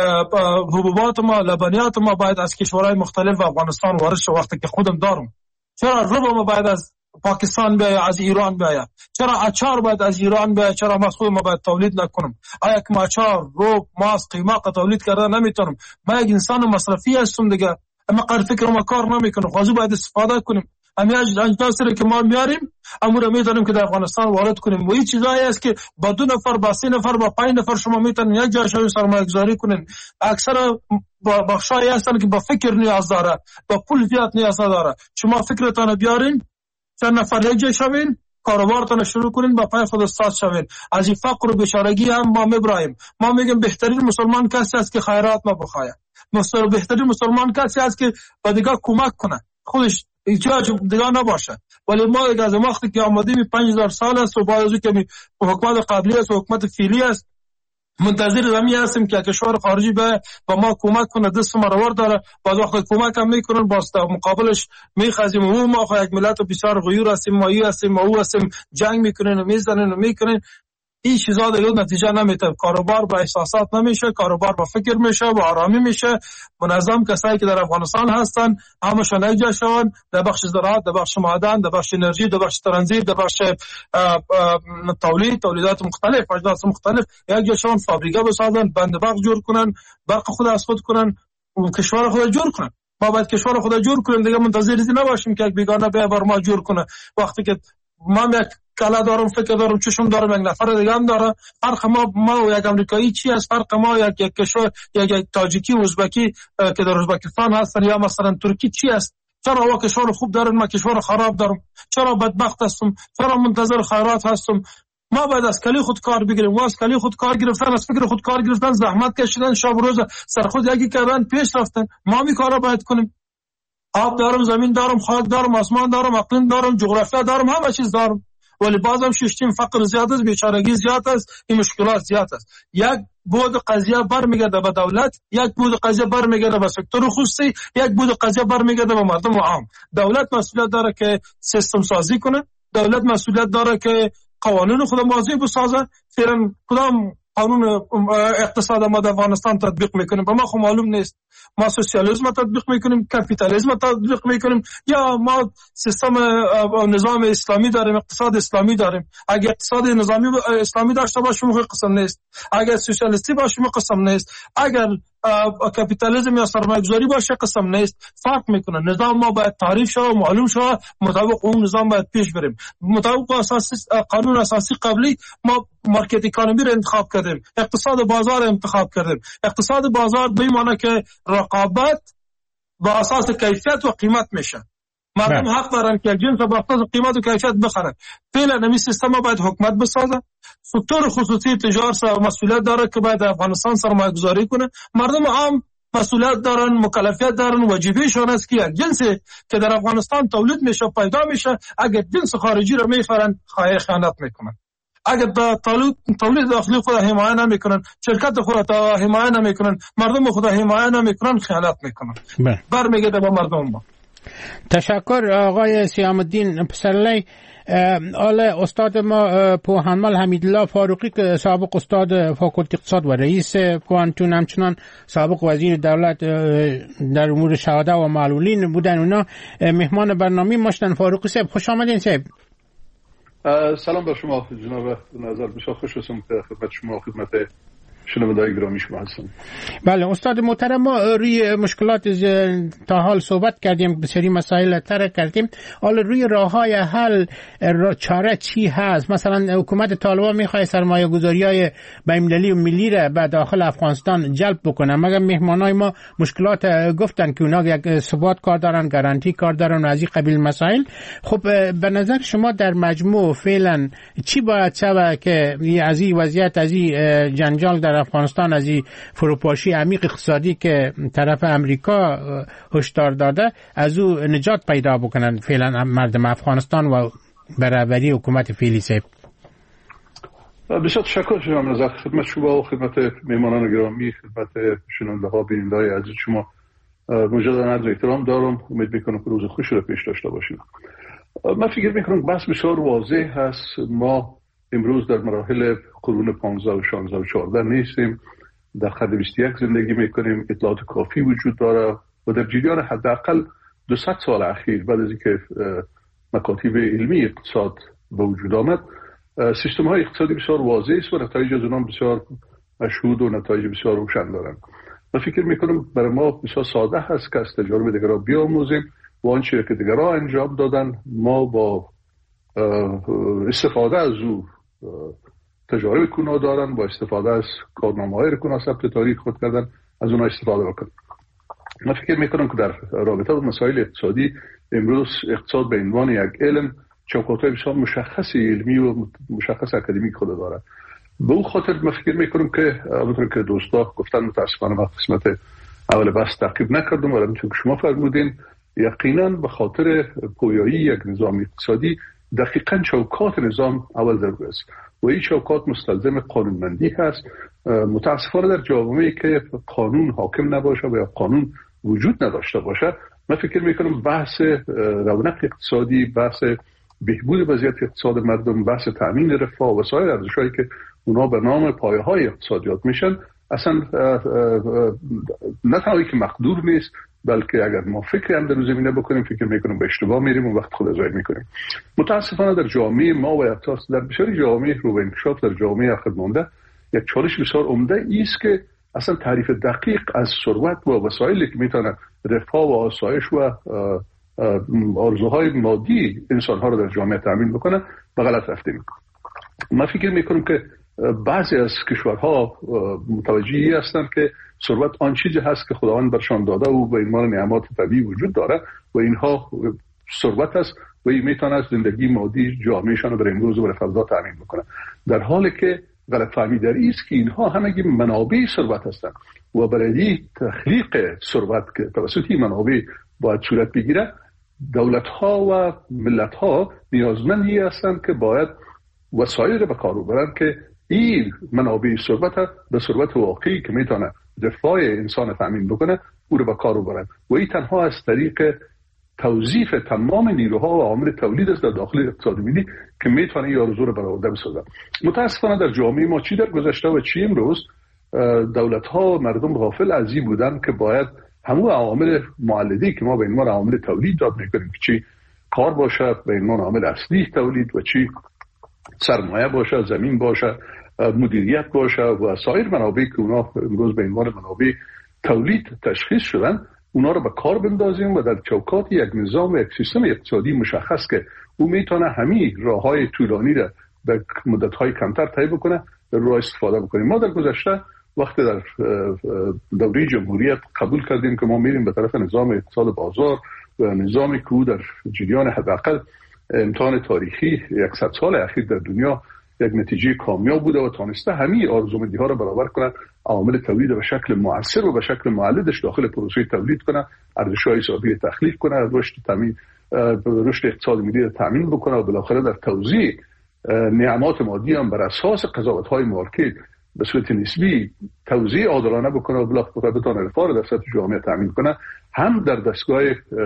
حبوبات ما، لبنیات ما باید از کشورهای مختلف و افغانستان وارد شه وقتی که خودم دارم؟ چرا ربا ما باید از پاکستان بیاید، از ایران بیاید؟ چرا اچار باید از ایران بیاید؟ چرا ما خود ما باید تولید نکنم؟ آیا که ما اچار، رب، ماست، قیماق تولید کردن نمیتونم؟ ما یک انسان مصرفی هستم دیگه، اما قرار فکر ما کار نمیکنه، خواهی باید استفاده کنیم. اما اجناسی که ما میاریم امور میتونیم که در افغانستان وارد کنیم و این چیزایی است که با دو نفر، با سه نفر، با پنج نفر شما میتونید یک جای شوی سرمایه گذاری کنین. اکثر بخشایی هستن که با فکر نیاز داره، با پول زیاد نیاز نداره. شما فکرتان بیارین، چند نفر یک جای شوین، کاروبارتان شروع کنین، با پای خود استاد شوین. از این فقر و بیچارگی هم ما میبرایم. ما میگیم بهترین مسلمان کسی است که خیرات ما بخواید. مثلا بهترین مسلمان کسی است که با دیگه کمک کنه، خودش احتیاج دیگه نباشه. ولی ما دیگه از وقتی که آمدیم پنج هزار سال است و بعد از اینکه حکومت قبلی است و حکومت فعلی است منتظر زمین هستیم که کشور خارجی به با ما کمک کنه، دست ما رو داره. بعض وقت کمک هم میکنن، باز مقابلش میخازیم و ما خو یک ملت بسیار غیور هستیم، ما ای هستیم، ما او هستیم، جنگ میکنن و میزنن و میکنن. این چیزا دیگه نتیجه نمیده. کاروبار با احساسات نمیشه، کاروبار با فکر میشه، با آرامی میشه. منظم کسایی که در افغانستان هستن همشون یک جا شون، در بخش زراعت، در بخش معدن، در بخش انرژی، در بخش ترانزیت، در بخش تولید، تولیدات مختلف، اجناس مختلف یک جا شون، فابریکه بسازن، بند برق جور کنن، برق خود از خود کنن و کشور خود جور کنن. ما باید کشور خود جور کنیم دیگه، منتظر نباشیم که یک بیگانه بیا بر ما جور کنه. وقتی که ما یک کلا دارم، فکر دارم، چشم دارم، یک نفر دیگه هم داره. فرق ما ما و یک امریکایی چی است؟ فرق ما یک یک کشور، یک یک تاجیکی، ازبکی که در ازبکستان هستن یا مثلا ترکی چی است؟ چرا وا کشور خوب دارن ما کشور خراب دارم؟ چرا بدبخت هستم؟ چرا منتظر خیرات هستم؟ ما باید از کلی خود کار بگیریم. و از کلی خود کار گرفتن، از فکر خود کار گرفتن، زحمت کشیدن، شب روز سرخود یکی کردن، پیش رفتن. ما می کارا باید کنیم. آب دارم، زمین دارم، خاک دارم، آسمان دارم، اقلیم دارم، جغرافیا دارم، همه چیز دارم، ولی بازم ششتیم فقر زیاد است، بیچارگی زیاد است، این مشکلات زیاد است. یک بود قضیه برمیگرده به دولت، یک بود قضیه برمیگرده به سکتور خصوصی، یک بود قضیه برمیگرده به مردم عام. دولت مسئولیت داره که سیستم سازی کنه، دولت مسئولیت داره که قوانین خود واضح بسازه. فعلا کدام قانون اقتصاد ما در افغانستان تطبیق میکنیم؟ به ما خو معلوم نیست. ما سوسیالیسم تطبیق میکنیم، کپیتالیسم تطبیق میکنیم، یا ما سیستم نظام اسلامی داریم، اقتصاد اسلامی داریم؟ اگه اقتصاد نظامی اسلامی داشته باشیم قسم نیست، اگر سوسیالیستی باشیم قسم نیست، اگر کپیتالیسم یا سرمایه‌گذاری باشه قسم نیست. فرق میکنه. نظام ما باید تعریف شود و معلوم شود، مطابق اون نظام باید پیش بریم. مطابق اساسی قانون اساسی قبلی ما مارکت اکانومی رو انتخاب کردیم، اقتصاد بازار رو انتخاب کردیم. اقتصاد بازار به معنی که رقابت با اساس کیفیت و قیمت میشه. مردم حق دارن که جنس با اساس قیمت و کیفیت بخرن. فعلا همین سیستم باید حکومت بسازه. سکتور خصوصی تجارت مسئولیت داره که باید افغانستان سرمایه گذاری کنه. مردم عام مسئولیت دارن، مکلفیت دارن، واجبیشون است که یک جنسی که در افغانستان تولید میشه پیدا میشه، اگر جنس خارجی رو میخرن خیانت میکنن. اگر تولید تولید داخلی خود حمایت نمیکنن، شرکت خود حمایت نمیکنن، مردم خود حمایت نمیکنن، خیانت میکنن. برمیگرده با مردم ما. تشکر آقای سیام الدین پسرلی. آل استاد ما پوهنمال حمیدالله فاروقی که سابق استاد فاکولته اقتصاد و رئیس کوانتون، همچنان سابق وزیر دولت در امور شهاده و معلولین بودن، اونا مهمان برنامه ما شدن. فاروقی صاحب خوش آمدین. صاحب سلام بر شما جناب نظر، بسیار خوش هستم که خدمت شما خدمت شنوندگان گرامی شما هستم. بله استاد محترم، ما روی مشکلات تا حال صحبت کردیم، بسیاری مسائل طرح کردیم. حالا روی راههای حل چاره چی هست؟ مثلا حکومت طالبان میخواد سرمایه گذاری‌های بین‌المللی و ملی را به داخل افغانستان جلب بکنه، مگر مهمانای ما مشکلات گفتن که اونا یک ثبات کار دارن، گارانتی کار دارن و از این قبیل مسائل. خب به نظر شما در مجموع فعلا چی باید شود که از این وضعیت، از این جنجال در افغانستان، از این فروپاشی عمیق اقتصادی که طرف امریکا هشدار داده، از او نجات پیدا بکنن فعلا مردم افغانستان و برابری حکومت فعلی؟ صاحب بسیار تشکر جناب نظر، خدمت شما و خدمت میهمانان گرامی، خدمت شنونده ها بیننده های عزیز شما مجددا عرض احترام دارم. امید میکنم که روز خوشی رو پیش داشته باشیم. من فکر میکنم بحث بسیار واضح هست. ما امروز در مراحل قرون پانزده و شانزده و چهارده نیستیم، در خط بیست و یک زندگی میکنیم. اطلاعات کافی وجود داره و در جریان حداقل دویست سال اخیر بعد از اینکه مکاتب علمی اقتصاد به وجود آمد، سیستم های اقتصادی بسیار واضح است و نتایج از اونها بسیار مشهود و نتایج بسیار روشن دارند. من فکر میکنم برای ما بسیار ساده هست که از تجارب دیگران بیاموزیم و آنچه که دیگران انجام دادن ما با استفاده از او تجارب کنا دارن، با استفاده از کارنامه‌های رکنا ثبت تاریخ خود کردن از اونها استفاده بکنن. من فکر میکنم که در رابطه با مسائل اقتصادی امروز اقتصاد به عنوان یک علم چوکات‌های بسیار مشخص علمی و مشخص اکادمیک خود داره. به اون خاطر من فکر میکنم که همونطور که دوستا گفتن، متاسفانه من قسمت اول بحث تعقیب نکردم، ولی همونطور که شما فرمودین یقینا به خاطر پویایی یک نظام اقتصادی دقیقاً چوکات نظام اول ضروری است و این چوکات مستلزم قانونمندی هست. متاسفانه در جوامعی که قانون حاکم نباشه و یا قانون وجود نداشته باشه، من فکر میکنم بحث رونق اقتصادی، بحث بهبود وضعیت اقتصاد مردم، بحث تأمین رفاه و سایر ارزش‌هایی که اونا به نام پایه‌های اقتصادیات میشن اصلا نه تنها که مقدور نیست، بلکه اگر ما فکر هم در زمینه بکنیم فکر میکنم به اشتباه میریم و وقت خود ضایع میکنیم. متاسفانه در جامعه ما و در بسیاری جوامع رو به انکشاف در جامعه خودمانده یک چالش بسیار عمده است که اصلا تعریف دقیق از ثروت و وسایلی که میتونه رفاه و آسایش و آرزوهای مادی انسان‌ها رو در جامعه تامین بکنه به غلط رفتیم. من فکر میکنم که بعضی از کشورها متوجهی هستند که ثروت آن چیزی هست که خداوند برشان داده و به ایمان نعمات طبیعی وجود داره و اینها ثروت است و این میتونه زندگی مادی جامعهشان رو برای امروز و برای فردا تامین بکنه، در حالی که غلط فهمی در است که اینها همگی منابع ثروت هستند و برای تخلیق ثروت که توسط این منابع باید صورت بگیره، دولت ها و ملت ها نیازمندی هستند که باید وسایل رو به کار ببرن که این منابع ثروت به ثروت واقعی که میتونه رفاه انسان تامین بکنه او رو به کار ببرن و این تنها از طریق توظیف تمام نیروها و عوامل تولید است در داخل اقتصاد ملی که میتونه این آرزو رو برآورده بسازه. متاسفانه در جامعه ما چی در گذشته و چی امروز دولت ها و مردم غافل از این بودن که باید همون عوامل معلدی که ما به عنوان عوامل تولید یاد میکنیم که چی کار باشه به عنوان عامل اصلی تولید و چی سرمایه باشه، زمین باشه، مدیریت باشه و سایر منابعی که اونا امروز به عنوان منابع تولید تشخیص شدن، اونا رو به کار بندازیم و در چوکات یک نظام و یک سیستم اقتصادی مشخص که او میتونه همین راههای طولانی را به مدت‌های کمتر طی بکنه راه استفاده بکنیم. ما در گذشته وقتی در دوره جمهوریت قبول کردیم که ما میریم به طرف نظام اقتصاد بازار و نظامی که در جریان حداقل امتحان تاریخی صد سال اخیر در دنیا یک نتیجه کامیاب بوده و تانسته همین آرزومندی ها رو برابر کنه، عوامل تولید به شکل مؤثر و به شکل مولدش داخل پروسه تولید کنه، ارزش‌های حسابی تخلیق کنه، رشد تامین رشد اقتصاد ملی رو تامین بکنه و بالاخره در توزیع نعمات مادی هم بر اساس قضاوت‌های مارکت به صورت نسبی توزیع عادلانه بکنه و بالاخره بتونه رفاه در سطح جامعه تامین کنه، هم در دستگاه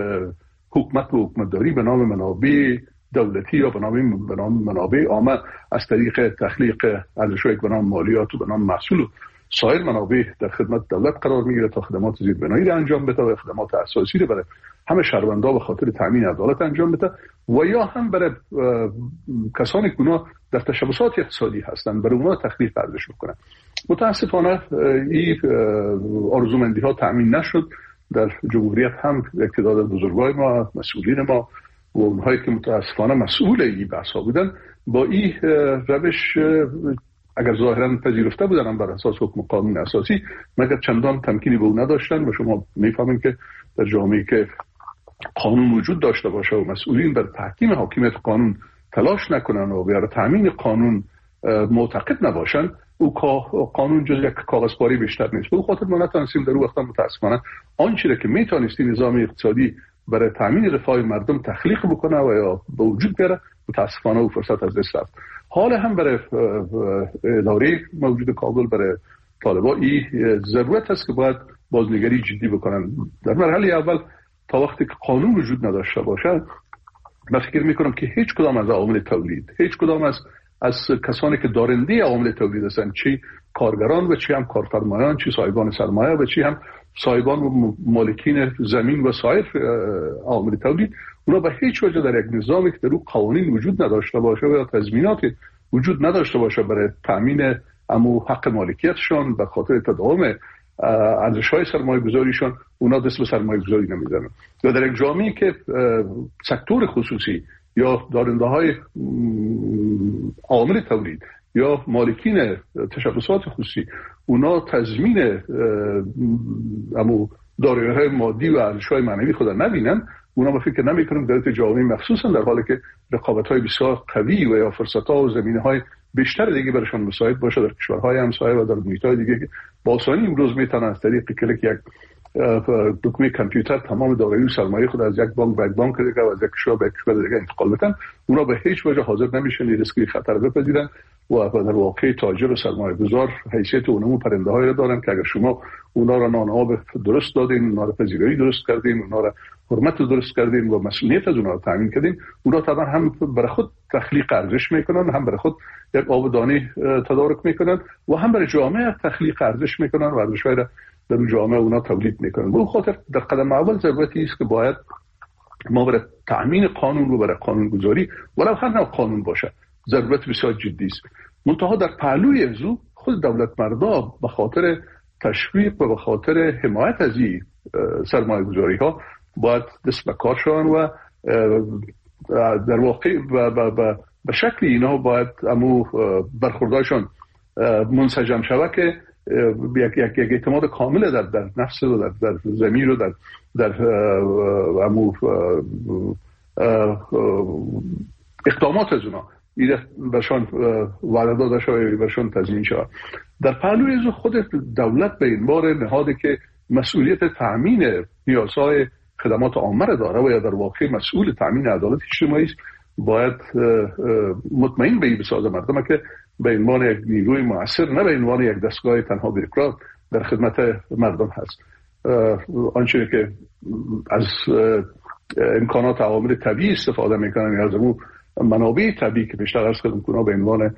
حکومت و حکومتداری به نام منابع دولتی یا به نام به نام منابع عامه از طریق تخلیق ارزش‌های به نام مالیات و به نام محصول و سایر منابع در خدمت دولت قرار میگیره تا خدمات زیربنایی را انجام بده و خدمات اساسی را برای همه شهروندان به خاطر تامین عدالت انجام بده و یا هم برای کسانی که اونا در تشبثات اقتصادی هستند برای اونا تخلیق ارزش بکنن. متاسفانه این آرزومندی ها تامین نشد. در جمهوریت هم یک تعداد بزرگای ما، مسئولین ما و اونهایی که متاسفانه مسئول این بحثا بودن با این روش اگر ظاهرا پذیرفته بودن بر اساس حکم قانون اساسی مگر چندان تمکینی به اون نداشتن و شما میفهمین که در جامعه‌ای که قانون وجود داشته باشه و مسئولین بر تحکیم حاکمیت قانون تلاش نکنن و برای تامین قانون معتقد نباشن او قانون جز یک کاغذپاری بیشتر نیست. به خاطر ما نتونستیم در اون وقتا متاسفانه آنچه که میتونستی نظام اقتصادی برای تامین رفاه مردم تخلیق بکنه و یا به وجود بیاره متاسفانه او فرصت از دست رفت. حال هم برای اداره موجود کابل برای طالبان این ضرورت است که باید بازنگری جدی بکنن. در مرحله اول تا وقتی که قانون وجود نداشته باشه من فکر میکنم که هیچ کدام از عوامل تولید، هیچ کدام از از کسانی که دارنده عوامل تولید هستند، چی کارگران و چی هم کارفرمایان، چی صاحبان سرمایه و چی هم صاحبان و مالکین زمین و سایر عوامل تولید، اونا به هیچ وجه در یک نظامی که در او قوانین وجود نداشته باشه و یا تضمینات وجود نداشته باشه برای تامین امو حق مالکیتشان به خاطر تداوم ارزش‌های سرمایه‌گذاریشان اونا دست به سرمایه‌گذاری نمیزنن. یا در یک جامعه‌ای که سکتور خصوصی یا دارنده‌های عوامل تولید یا مالکین تشبثات خصوصی اونا تضمین امو دارایی‌های مادی و ارزش‌های معنوی خود نبینن، اونا ما فکر نمی‌کنیم در جامعه مخصوصا در حالی که رقابت‌های بسیار قوی و یا فرصت‌ها و زمینه‌های بیشتر دیگه برشان مساعد باشه در کشورهای همسایه و در محیط‌های دیگه که با آسانی امروز میتونن از طریق کلیک یک دکمه کامپیوتر تمام دارایی و سرمایه خود از یک بانک به یک بانک دیگه و از یک کشور به یک کشور دیگه انتقال بدن. اونا به هیچ وجه حاضر نمیشن این ریسک خطر بپذیرن و در واقع تاجر و سرمایه‌گذار حیثیت اونمو پرنده‌هایی را دارن که اگر شما اونا را نان آب درست دادین، اونا را پذیرایی درست کردین، اونا را حرمت درست کردین و مسئولیت از اونا را تامین کردین، اونا طبعا هم برای خود تخلیق ارزش میکنن، هم برای خود یک آب دانی تدارک میکنن و هم برای جامعه تخلیق ارزش میکنن و ارزش‌های را در جامعه اونا تولید میکنن. به خاطر در قدم اول ضرورتی است که باید ما برای تامین قانون و برای قانون گذاری ولو هر نوع قانون باشه ضرورت بسیار جدی است. منتها در پهلوی ازو خود دولت مردا به خاطر تشویق و به خاطر حمایت از این سرمایه گذاری ها باید دست به کار شوند و در واقع به شکل اینا باید امو برخورداشون منسجم شود که یک یک یک اعتماد کامل در در نفس و در در ضمیر و در در امور اقدامات از اونا ایده برشان وعده داده شده برشان تضمین شود. در پهلوی از خود دولت به این بار نهاده که مسئولیت تأمین نیازهای خدمات عامه را داره و یا در واقع مسئول تأمین عدالت اجتماعی است، باید مطمئن به این بسازه مردم که به عنوان یک نیروی مؤثر نه به عنوان یک دستگاه تنها بیروکرات در خدمت مردم هست. آنچه که از امکانات عوامل طبیعی استفاده میکنن یا از اون منابع طبیعی که بیشتر از خدمت کنها به عنوان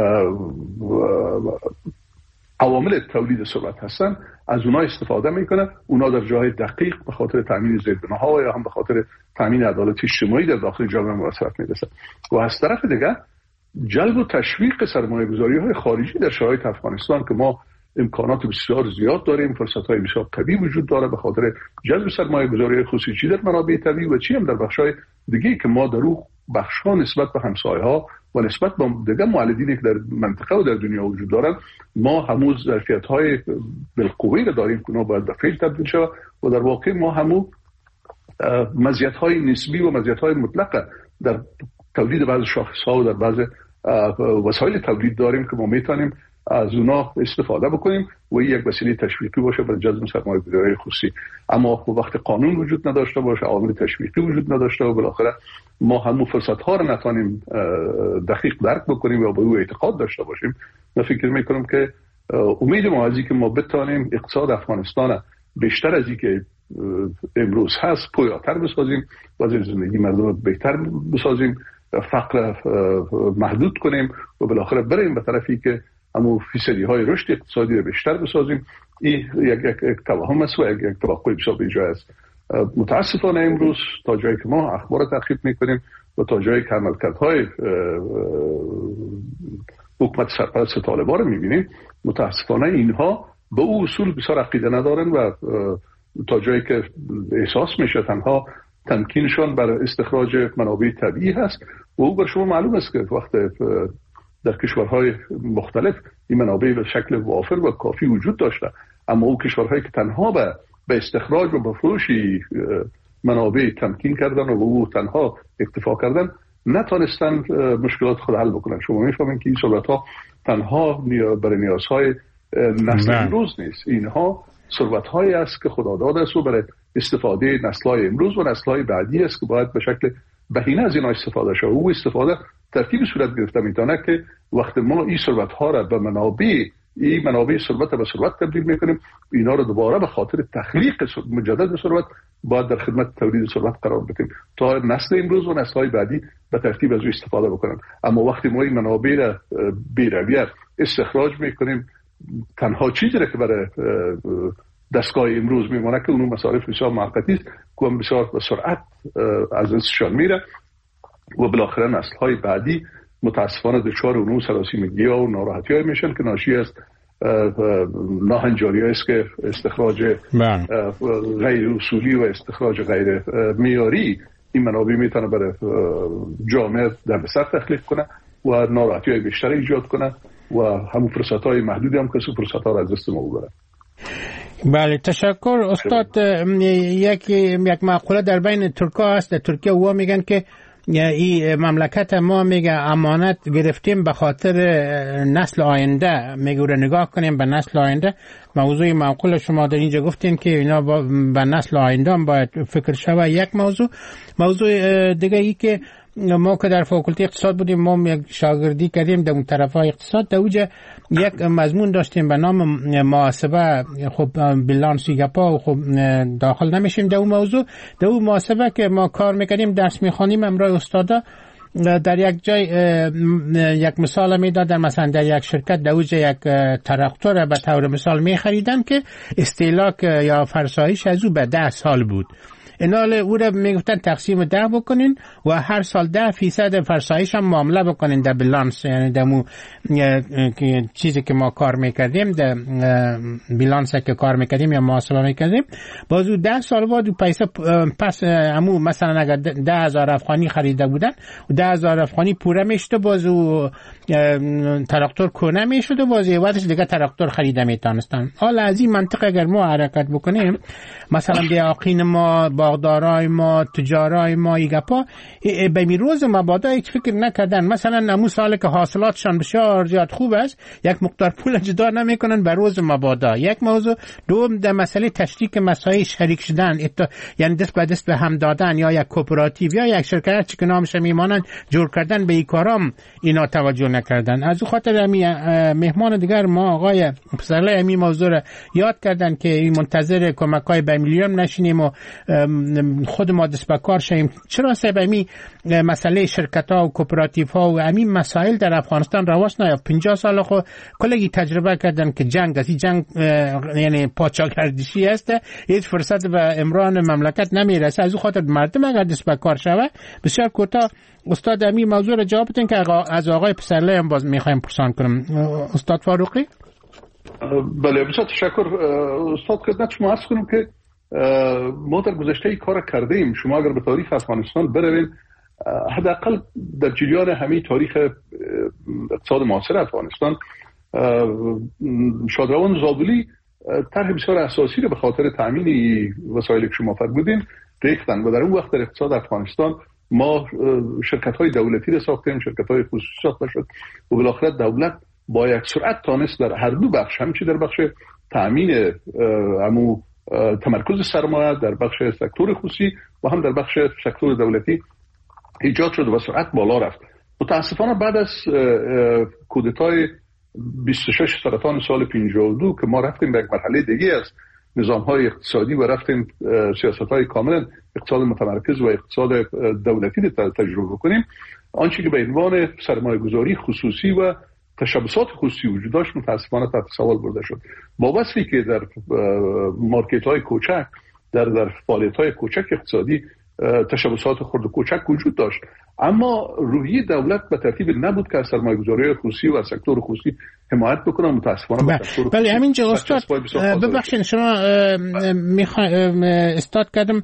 عوامل تولید ثروت هستن از اونها استفاده میکنن، اونها در جای دقیق به خاطر تامین زیربناها یا هم به خاطر تامین عدالت اجتماعی در داخل جامعه مصرف میرسن. و از طرف دیگر جلب و تشویق سرمایه گذاری های خارجی در شرایط افغانستان که ما امکانات بسیار زیاد داریم، فرصت های بسیار طبیعی وجود داره به خاطر جلب سرمایه گذاری خصوصی در منابع طبیعی و چی هم در بخشای دیگه که ما در اون بخشا نسبت به همسایه ها و نسبت به دیگه معلدینی که در منطقه و در دنیا وجود دارن ما همون ظرفیت های بالقوه را داریم که اونا باید به فعل تبدیل شود و در واقع ما همون مزیت های نسبی و مزیت های مطلقه در تولید بعض شاخص ها و در بعض وسایل تولید داریم که ما میتونیم از اونا استفاده بکنیم و یک وسیله تشویقی باشه برای جذب سرمایه گذاری خصوصی. اما وقتی قانون وجود نداشته باشه، عوامل تشویقی وجود نداشته و بالاخره ما همون فرصت ها رو نتونیم دقیق درک بکنیم و به او اعتقاد داشته باشیم، من فکر میکنم که امید ما از اینکه ما بتونیم اقتصاد افغانستان بیشتر از اینکه امروز هست پویاتر بسازیم، وضع زندگی مردم بهتر بسازیم، فقر محدود کنیم و بالاخره بریم به طرفی که همون فیصدی های رشد اقتصادی رو بیشتر بسازیم. این یک یک یک توهم است و یک یک توقع بسیار بیجای است. متاسفانه امروز تا جایی که ما اخبار تعقیب میکنیم و تا جایی که عملکردهای حکومت سرپرست طالبان رو میبینیم، متاسفانه اینها به او اصول بسیار عقیده ندارن و تا جایی که احساس میشه تنها تمکینشان بر استخراج منابع طبیعی هست و او بر شما معلوم است که وقت در کشورهای مختلف این منابع به شکل وافر و کافی وجود داشته، اما او کشورهایی که تنها به به استخراج و به فروشی منابع تمکین کردن و او تنها اکتفا کردن نتونستن مشکلات خود حل بکنن. شما میفهمین که این ثروت‌ها تنها برای نیازهای نسل امروز نیست، اینها ثروت‌هایی است که خدا داده است و برای استفاده نسل‌های امروز و نسل‌های بعدی است که باید به شکل بهینه از اینا استفاده شه. او استفاده ترتیب صورت گرفته میتونه که وقتی ما این ثروت‌ها را به منابع این منابع ثروت به ثروت تبدیل میکنیم، اینا رو دوباره به خاطر تخلیق مجدد ثروت باید در خدمت تولید ثروت قرار بدیم تا نسل امروز و نسل‌های بعدی به ترتیب از او استفاده بکنن. اما وقتی ما این منابع را بی‌رویه استخراج میکنیم، تنها چیزی را که برای دستگاه امروز میمونه که اون مصارف بسیار موقتی است که بسیار به سرعت از دستشان میره و بالاخره نسل‌های بعدی متاسفانه دچار اون سراسیمگی و ناراحتی‌های میشن که ناشی از ناهنجاری است که استخراج غیر اصولی و استخراج غیر معیاری این منابع میتونه برای جامعه دردسر تخلیق کنه و ناراحتی‌های بیشتر ایجاد کنه و همون فرصت‌های محدودی هم که فرصت‌ها را از دست ما ببره. بله، تشکر استاد. یک یک مقوله در بین ترک‌ها هست، در ترکیه او میگن که این مملکت ما میگه امانت گرفتیم به خاطر نسل آینده، میگه رو نگاه کنیم به نسل آینده. موضوع معقول شما در اینجا گفتین که اینا به نسل آینده هم باید فکر شود. یک موضوع موضوع دیگه ای که ما که در فاکولته اقتصاد بودیم، ما یک شاگردی کردیم در اون طرفای اقتصاد، در اونجا یک مضمون داشتیم به نام محاسبه. خب بیلانس گپا خب داخل نمیشیم در اون موضوع. در اون محاسبه که ما کار میکردیم، درس میخوانیم، امرای استادا در یک جای یک مثال میدادن، مثلا در یک شرکت در اونجا یک تراکتور به طور مثال میخریدن که استهلاک یا فرسایش از او به ده سال بود. اینال او را میگفتن تقسیم ده بکنین و هر سال ده فیصد فرسایش هم معامله بکنین در بیلانس، یعنی در مو چیزی که ما کار میکردیم، در بیلانس که کار میکردیم یا محاسبه میکردیم، بازو ده سال بعد پیسه پس امو مثلا اگر ده هزار افغانی خریده بودن و ده هزار افغانی پوره میشد، بازو تراکتور کنه میشد و بازی وقتش دیگه تراکتور خریده میتونستن. حالا از این منطقه اگر ما حرکت بکنیم، مثلا دیاقین ما، باغدارای ما، تجارای ما، ایگپا به می روز مبادا هیچ فکر نکردن. مثلا نمو سال که حاصلاتشان بسیار زیاد خوب است، یک مقدار پول جدا نمیکنن به روز مبادا. یک موضوع. دوم، در مسئله تشریک مسائل شریک شدن، یعنی دست به دست به هم دادن، یا یک کوپراتیو یا یک شرکت که نامش میمانن جور کردن، به این کارام اینا توجه نکردن. از او خاطر امی مهمان دیگر ما آقای پسرلای امی موضوع را یاد کردن که منتظر کمکای به میلیون نشینیم و خود ما دست به کار شیم. چرا سبمی مسئله شرکت ها و کوپراتیو ها و امی مسائل در افغانستان رواج نیافت؟ پنجاه سال خو کلگی تجربه کردن که جنگ از این جنگ یعنی پادشاهگردشی است، هیچ فرصت به امران مملکت نمیرسه. از او خاطر مردم اگر دست به کار شوه. بسیار کوتاه استاد امی موضوع را جواب بدین که از آقای پسرلای هم باز میخوایم پرسان کنم. استاد فاروقی. بله، بسیار تشکر استاد. خدمت شما عرض کنم که ما در گذشته ای کار کردیم. شما اگر به تاریخ افغانستان بروید، حداقل در جریان همه تاریخ اقتصاد معاصر افغانستان، شادروان زابلی طرح بسیار اساسی رو به خاطر تامین وسایلی که شما فرمودین ریختن و در اون وقت در اقتصاد افغانستان ما شرکت‌های دولتی رو ساختیم، شرکت‌های خصوصی ساخته شد و بالاخره دولت با یک سرعت تانست در هر دو بخش، همچنین در بخش تامین امو تمرکز سرمایه در بخش سکتور خصوصی و هم در بخش سکتور دولتی ایجاد شد و سرعت بالا رفت. متاسفانه بعد از کودتای بیست و شش سرطان سال پنجاه و دو که ما رفتیم به یک مرحله دیگه از نظام‌های اقتصادی و رفتیم سیاست‌های کاملا اقتصاد متمرکز و اقتصاد دولتی رو تجربه کنیم، آنچه که به عنوان سرمایه‌گذاری خصوصی و تشبثات خصوصی وجود داشت متاسفانه تحت سوال برده شد. با وصفی که در مارکت‌های کوچک، در در فعالیت‌های کوچک اقتصادی تشبثات خرد و کوچک وجود داشت، اما روحیه دولت به ترتیب نبود که از سرمایه‌گذاری خصوصی و سکتور خصوصی حمایت بکنه. متاسفانه بله همینجا استاد ببخشید شما میخوام استاد کردم،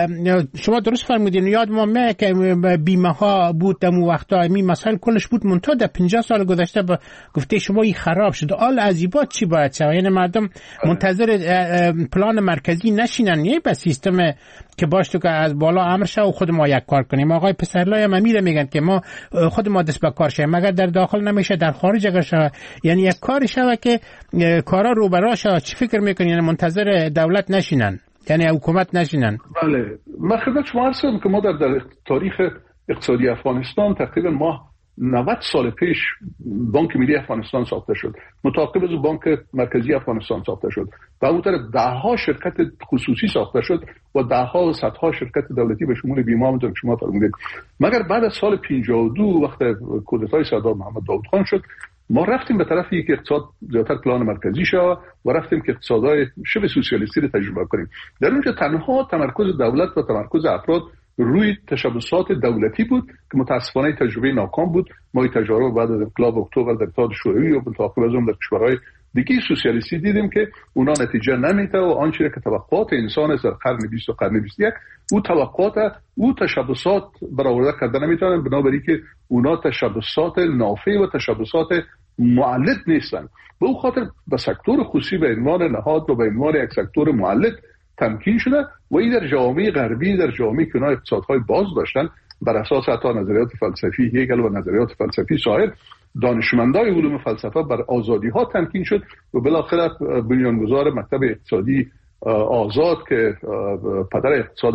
شما درست فرمودین. یاد ما میاد که بیمه ها بود در وقتا، این مسائل کلش بود منتها در پنجاه سال گذشته با گفته شما این خراب شد. آل عزیبات چی باید شود؟ یعنی مردم منتظر پلان مرکزی نشینن، یه به سیستم که باش تو که از بالا امر شه و خود ما یک کار کنیم. آقای پسرلای هم میره میگن که ما خود ما دست به کار شیم، مگر در داخل نمیشه در خارج اگر شه، یعنی یک کاری شوه که کارا رو براشه. چی فکر میکنین؟ یعنی منتظر دولت نشینن، یعنی حکومت نشینن؟ بله، من خدمت شما عرض کردم که ما در, در تاریخ اقتصادی افغانستان تقریبا ما نود سال پیش بانک ملی افغانستان ساخته شد، متعاقب از بانک مرکزی افغانستان ساخته شد و اون طرف ده ها شرکت خصوصی ساخته شد و ده ها و صدها شرکت دولتی به شمول بیمه همونطور که شما فرمودید. مگر بعد از سال پنجاه و دو وقت کودتای سردار محمد داود خان شد، ما رفتیم به طرفی که اقتصاد زیادتر پلان مرکزی شد و رفتیم که اقتصادهای شبه سوسیالیستی رو تجربه کنیم. در اونجا تنها تمرکز دولت و تمرکز افراد روی تشبثات دولتی بود که متاسفانه تجربه ناکام بود. ما این تجربه بعد از انقلاب اکتبر در اتحاد شوروی و متعاقب از اون در کشورهای دیگه سوسیالیستی دیدیم که اونا نتیجه نمیده و آنچه که توقعات انسان از در قرن بیست و قرن بیست و یک او توقعات او تشبثات برآورده کرده نمیتونن، بنابراین که اونا تشبثات نافع و تشبثات معلد نیستن. به اون خاطر به سکتور خصوصی به عنوان نهاد و به عنوان یک سکتور معلد تمکین شده و این در جامعه غربی، در جامعه که اونا اقتصادهای باز داشتن بر اساس حتی نظریات فلسفی هگل و نظریات فلسفی سایر دانشمندای علوم فلسفه بر آزادی ها تمکین شد و بالاخره بنیانگذار مکتب اقتصادی آزاد که پدر اقتصاد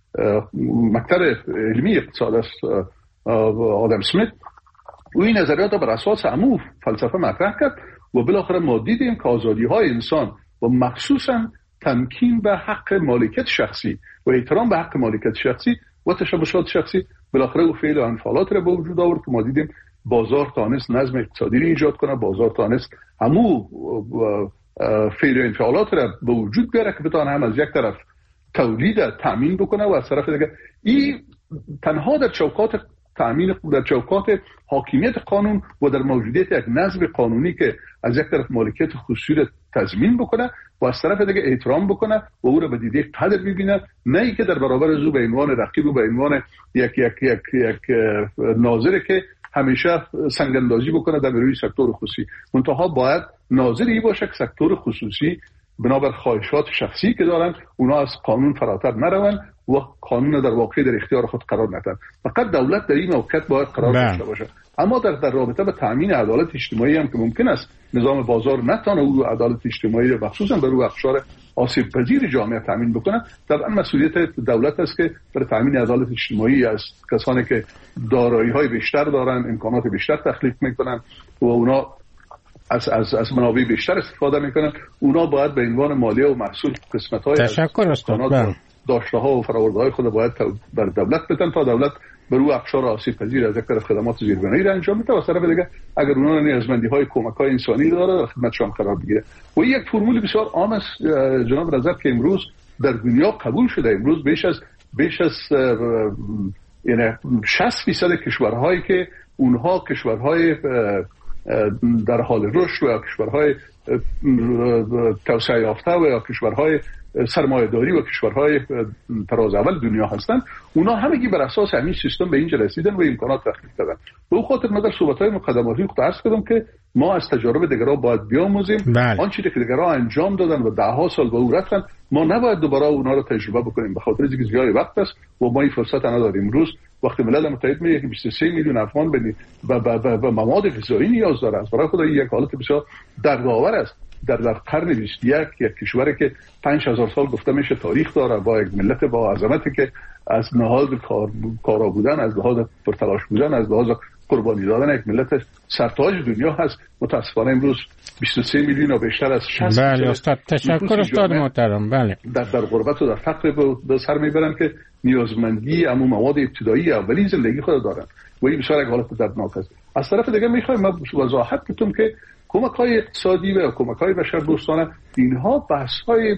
مکتب علمی اقتصاد است آدم اسمیت، و این نظریات بر اساس همو فلسفه مطرح کرد و بالاخره ما دیدیم که آزادی های انسان و مخصوصا تمکین به حق مالکیت شخصی و احترام به حق مالکیت شخصی و تشبثات شخصی بالاخره او فعل و انفعالات را به وجود آورد که ما دیدیم بازار تانست نظم اقتصادی را ایجاد کنه، بازار تانست همو فعل و انفعالات را به وجود بیاره که بتونه هم از یک طرف تولید تامین بکنه و از طرف دیگه این تنها در چوکات تامین در چوکات حاکمیت قانون و در موجودیت یک نظم قانونی که از یک طرف مالکیت خصوصی را تضمین بکنه و از طرف دیگه احترام بکنه و او را به دیده قدر ببینه، نه ای که در برابر از او به عنوان رقیب و به عنوان یک یک یک یک ناظر که همیشه سنگ‌اندازی بکنه در روی سکتور خصوصی. منتها باید ناظری باشه که سکتور خصوصی بنابر خواهشات شخصی که دارن اونا از قانون فراتر نروند و قانون در واقع در اختیار خود قرار ندن. فقط دولت در این موقعیت باید قرار داشته باشه. اما در در رابطه با تامین عدالت اجتماعی هم که ممکن است نظام بازار نتونه او عدالت اجتماعی و خصوصا بر روی اقشار آسیب پذیر جامعه تامین بکنه، طبعا مسئولیت دولت است که برای تامین عدالت اجتماعی از کسانی که دارایی‌های بیشتر دارن امکانات بیشتر تخلیق میکنن و اونا از از از منابع بیشتر استفاده میکنن، اونا باید به عنوان مالیه و محصول قسمت‌های تشکر استاد داشته‌ها و فرآورده‌های خود باید بر دولت بدن تا دولت بر روی اقشار آسیب پذیر از یک طرف خدمات زیربنایی را انجام میده و از طرف دیگه اگر اونا نیازمندی‌های کمک‌های انسانی داره در خدمتشان قرار بگیره. و این یک فرمول بسیار عام است جناب نظر که امروز در دنیا قبول شده. امروز بیش از بیش از یعنی شصت درصد کشورهایی که اونها کشورهای در حال رشد و کشورهای توسعه یافته و یا کشورهای سرمایه‌داری و کشورهای طراز اول دنیا هستند، اونا همگی بر اساس همین سیستم به اینجا رسیدن و امکانات تخلیق کردن. به اون خاطر من در صحبت‌های مقدماتی خود عرض کردم که ما از تجارب دیگرها باید بیاموزیم. آن چیزی که دیگرها انجام دادن و ده ها سال به او رفتن ما نباید دوباره اونا رو تجربه بکنیم، به خاطر اینکه زیاد وقت است و ما این فرصت نداریم. امروز وقتی ملل متحد میگه که بیست و سه میلیون افغان به و مواد غذایی نیاز داره، برای خدا یک حالت بسیار دردآور است. در در قرن بیست و یک یک کشوری که پنج هزار سال گفته میشه تاریخ داره، با یک ملت با عظمتی که از نهاد کار کارا بودن، از لحاظ پرتلاش بودن، از لحاظ قربانی دادن یک ملت سرتاج دنیا هست، متاسفانه امروز بیست و سه میلیون و بیشتر از شصت. بله استاد تشکر استاد محترم. بله در در غربت و در فقر به سر میبرن که نیازمندی اما مواد ابتدایی اولی زندگی خود دارن و این بسیار یک حالت دردناک است. از طرف دیگه میخوایم ما وضاحت بدیم که کمک‌های اقتصادی و کمک‌های بشردوستانه اینها بحث‌های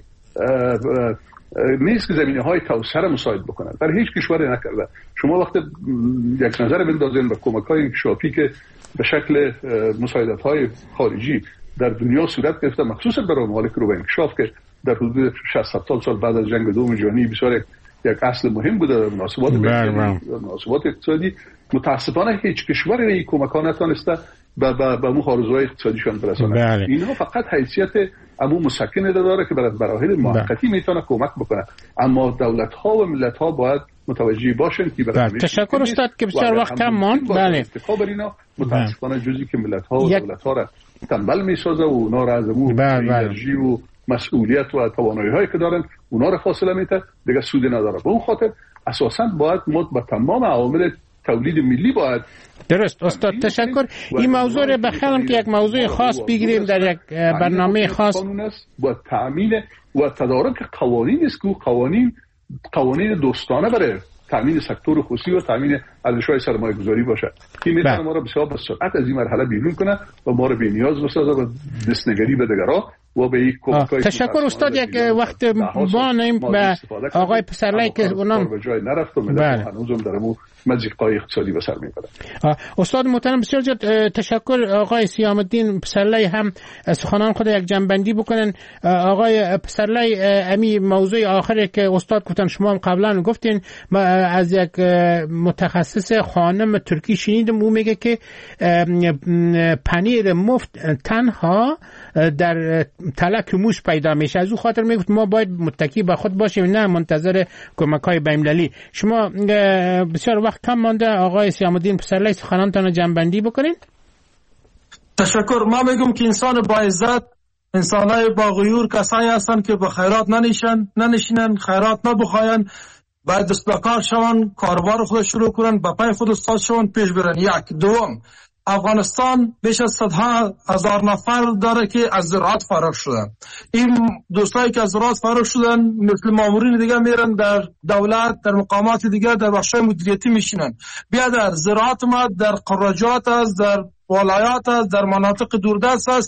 نیست که زمینه‌های توسعه مساعد بکنند. در هیچ کشوری نکرده. شما وقتی یک نظر بندازین به کمک‌های انکشافی که به شکل مساعدت‌های خارجی در دنیا صورت گرفته، مخصوصا برای ممالک رو به انکشاف که در حدود شصت هفتاد سال بعد از جنگ دوم جهانی بسیار یک اصل مهم بوده در مناسبات مناسبات اقتصادی، متاسفانه هیچ کشوری این کمک‌ها نتونسته به به به مخارجات اقتصادیشان برسانه. بله. اینها فقط حیثیت امو مسکنه داره که برای مراحل موقتی میتونه کمک بکنه، اما دولت ها و ملت ها باید متوجه باشن که برای بله. تشکر استاد که بسیار وقت کم ماند. بله اینا متاسفانه جزئی که ملت ها و یک... دولت ها را تنبل میسازه و اونا را از امو انرژی و مسئولیت و توانایی هایی که دارن اونا را فاصله میده، دیگه سودی نداره. به اون خاطر اساسا باید مد به تمام عوامل تولید ملی باید. درست استاد تشکر. این موضوع رو بخیرم که یک موضوع خاص بگیریم در یک برنامه خاص. با تامین و تدارک قوانین است که قوانین قوانین دوستانه برای تامین سکتور خصوصی و تامین ارزش‌های سرمایه‌گذاری باشه که میتونه ما را بسیار به سرعت از این مرحله بیرون کنه و ما را بی‌نیاز بسازه و دستنگری به دیگران و به یک کمک‌های. تشکر استاد. یک وقت ما نیم به آقای پسرلای که اونم به جای نرفت و ملت هنوزم در مو مزیقای اقتصادی به سر میبره. استاد محترم بسیار زیاد تشکر. آقای سیام الدین پسرلای هم سخنان خود یک جنبندی بکنن. آقای پسرلای امی موضوع آخری که استاد گفتن شما هم قبلا گفتین، از یک متخصص خانم ترکی شنیدم او میگه که پنیر مفت تنها در تلک موش پیدا میشه، از او خاطر میگفت ما باید متکی به خود باشیم نه منتظر کمک‌های بین‌المللی. شما بسیار وقت کم مانده آقای سیام الدین پسرلای سخنانتان رو جنبندی بکنین. تشکر. ما میگم که انسان با عزت، انسانای با غیور کسایی هستن که به خیرات ننشین ننشینن، خیرات نبخواین، باید دست به کار شون، کاروبار خود شروع کنن، با پای خود استاد شون، پیش برن. یک دوم، افغانستان بیش از صدها هزار نفر داره که از زراعت فارغ شدن. این دوستایی که از زراعت فارغ شدن مثل مامورین دیگه میرن در دولت، در مقامات دیگه، در بخشای مدیریتی میشینن. بیا در زراعت ما در قراجات است، در ولایات است، در مناطق دوردست است،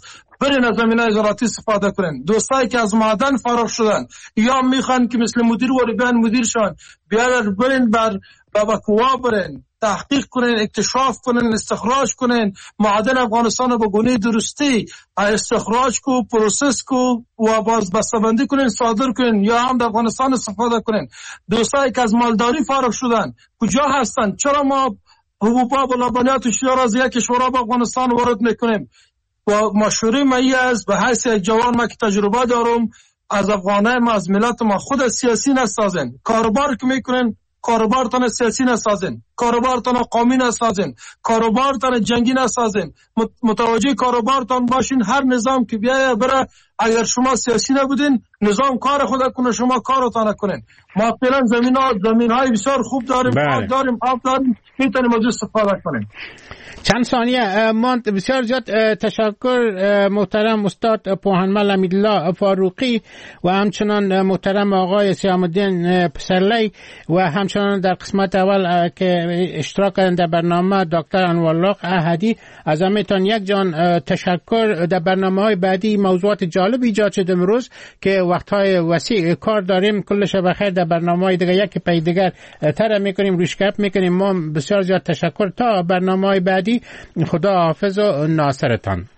برین از زمینه زراعتی استفاده کنین. دوستایی که از معدن فارغ شدن یا میخوان که مثل مدیر وری بیان مدیر شون، بیان برین بر بابا کووا برین، تحقیق کنین، اکتشاف کنین، استخراج کنین، معدن افغانستان رو به گونه درستی استخراج کو، پروسس کو و باز بسته‌بندی کنین، صادر کنین یا هم در افغانستان استفاده کنین. دوستایی که از مالداری فارغ شدن کجا هستن؟ چرا ما حبوبات و لبنیات و شیار از یک کشور به افغانستان وارد میکنیم؟ و مشوره مایی است به حیث یک جوان ما که تجربه دارم، از افغانه ما از ملت ما خود سیاسی نسازین. کاروبار که میکنین کاروبارتان سیاسی نسازین، کاروبارتان قومی نسازین، کاروبارتان جنگی نسازین. متوجه کاروبارتان باشین. هر نظام که بیایه بره، اگر شما سیاسی نبودین نظام کار خود کنه، شما کارتان کنین. ما فعلا زمین ها زمین های بسیار خوب داریم، آب داریم، آب داریم، میتونیم از استفاده کنیم. چند ثانیه ما بسیار زیاد تشکر محترم استاد پوهنمل امیدالله فاروقی و همچنان محترم آقای سیام الدین پسرلی و همچنان در قسمت اول که اشتراک کردن در برنامه دکتر انوارالله احدی. از همتان یک جان تشکر. در برنامه‌های بعدی موضوعات جالب ایجاد شد امروز که وقت‌های وسیع کار داریم. کل شب بخیر. در برنامه‌های دیگه یک پی دیگر تر می‌کنیم، روشکپ می‌کنیم. ما بسیار زیاد تشکر. تا برنامه‌های بعدی، خدا حافظ و ناصرتان.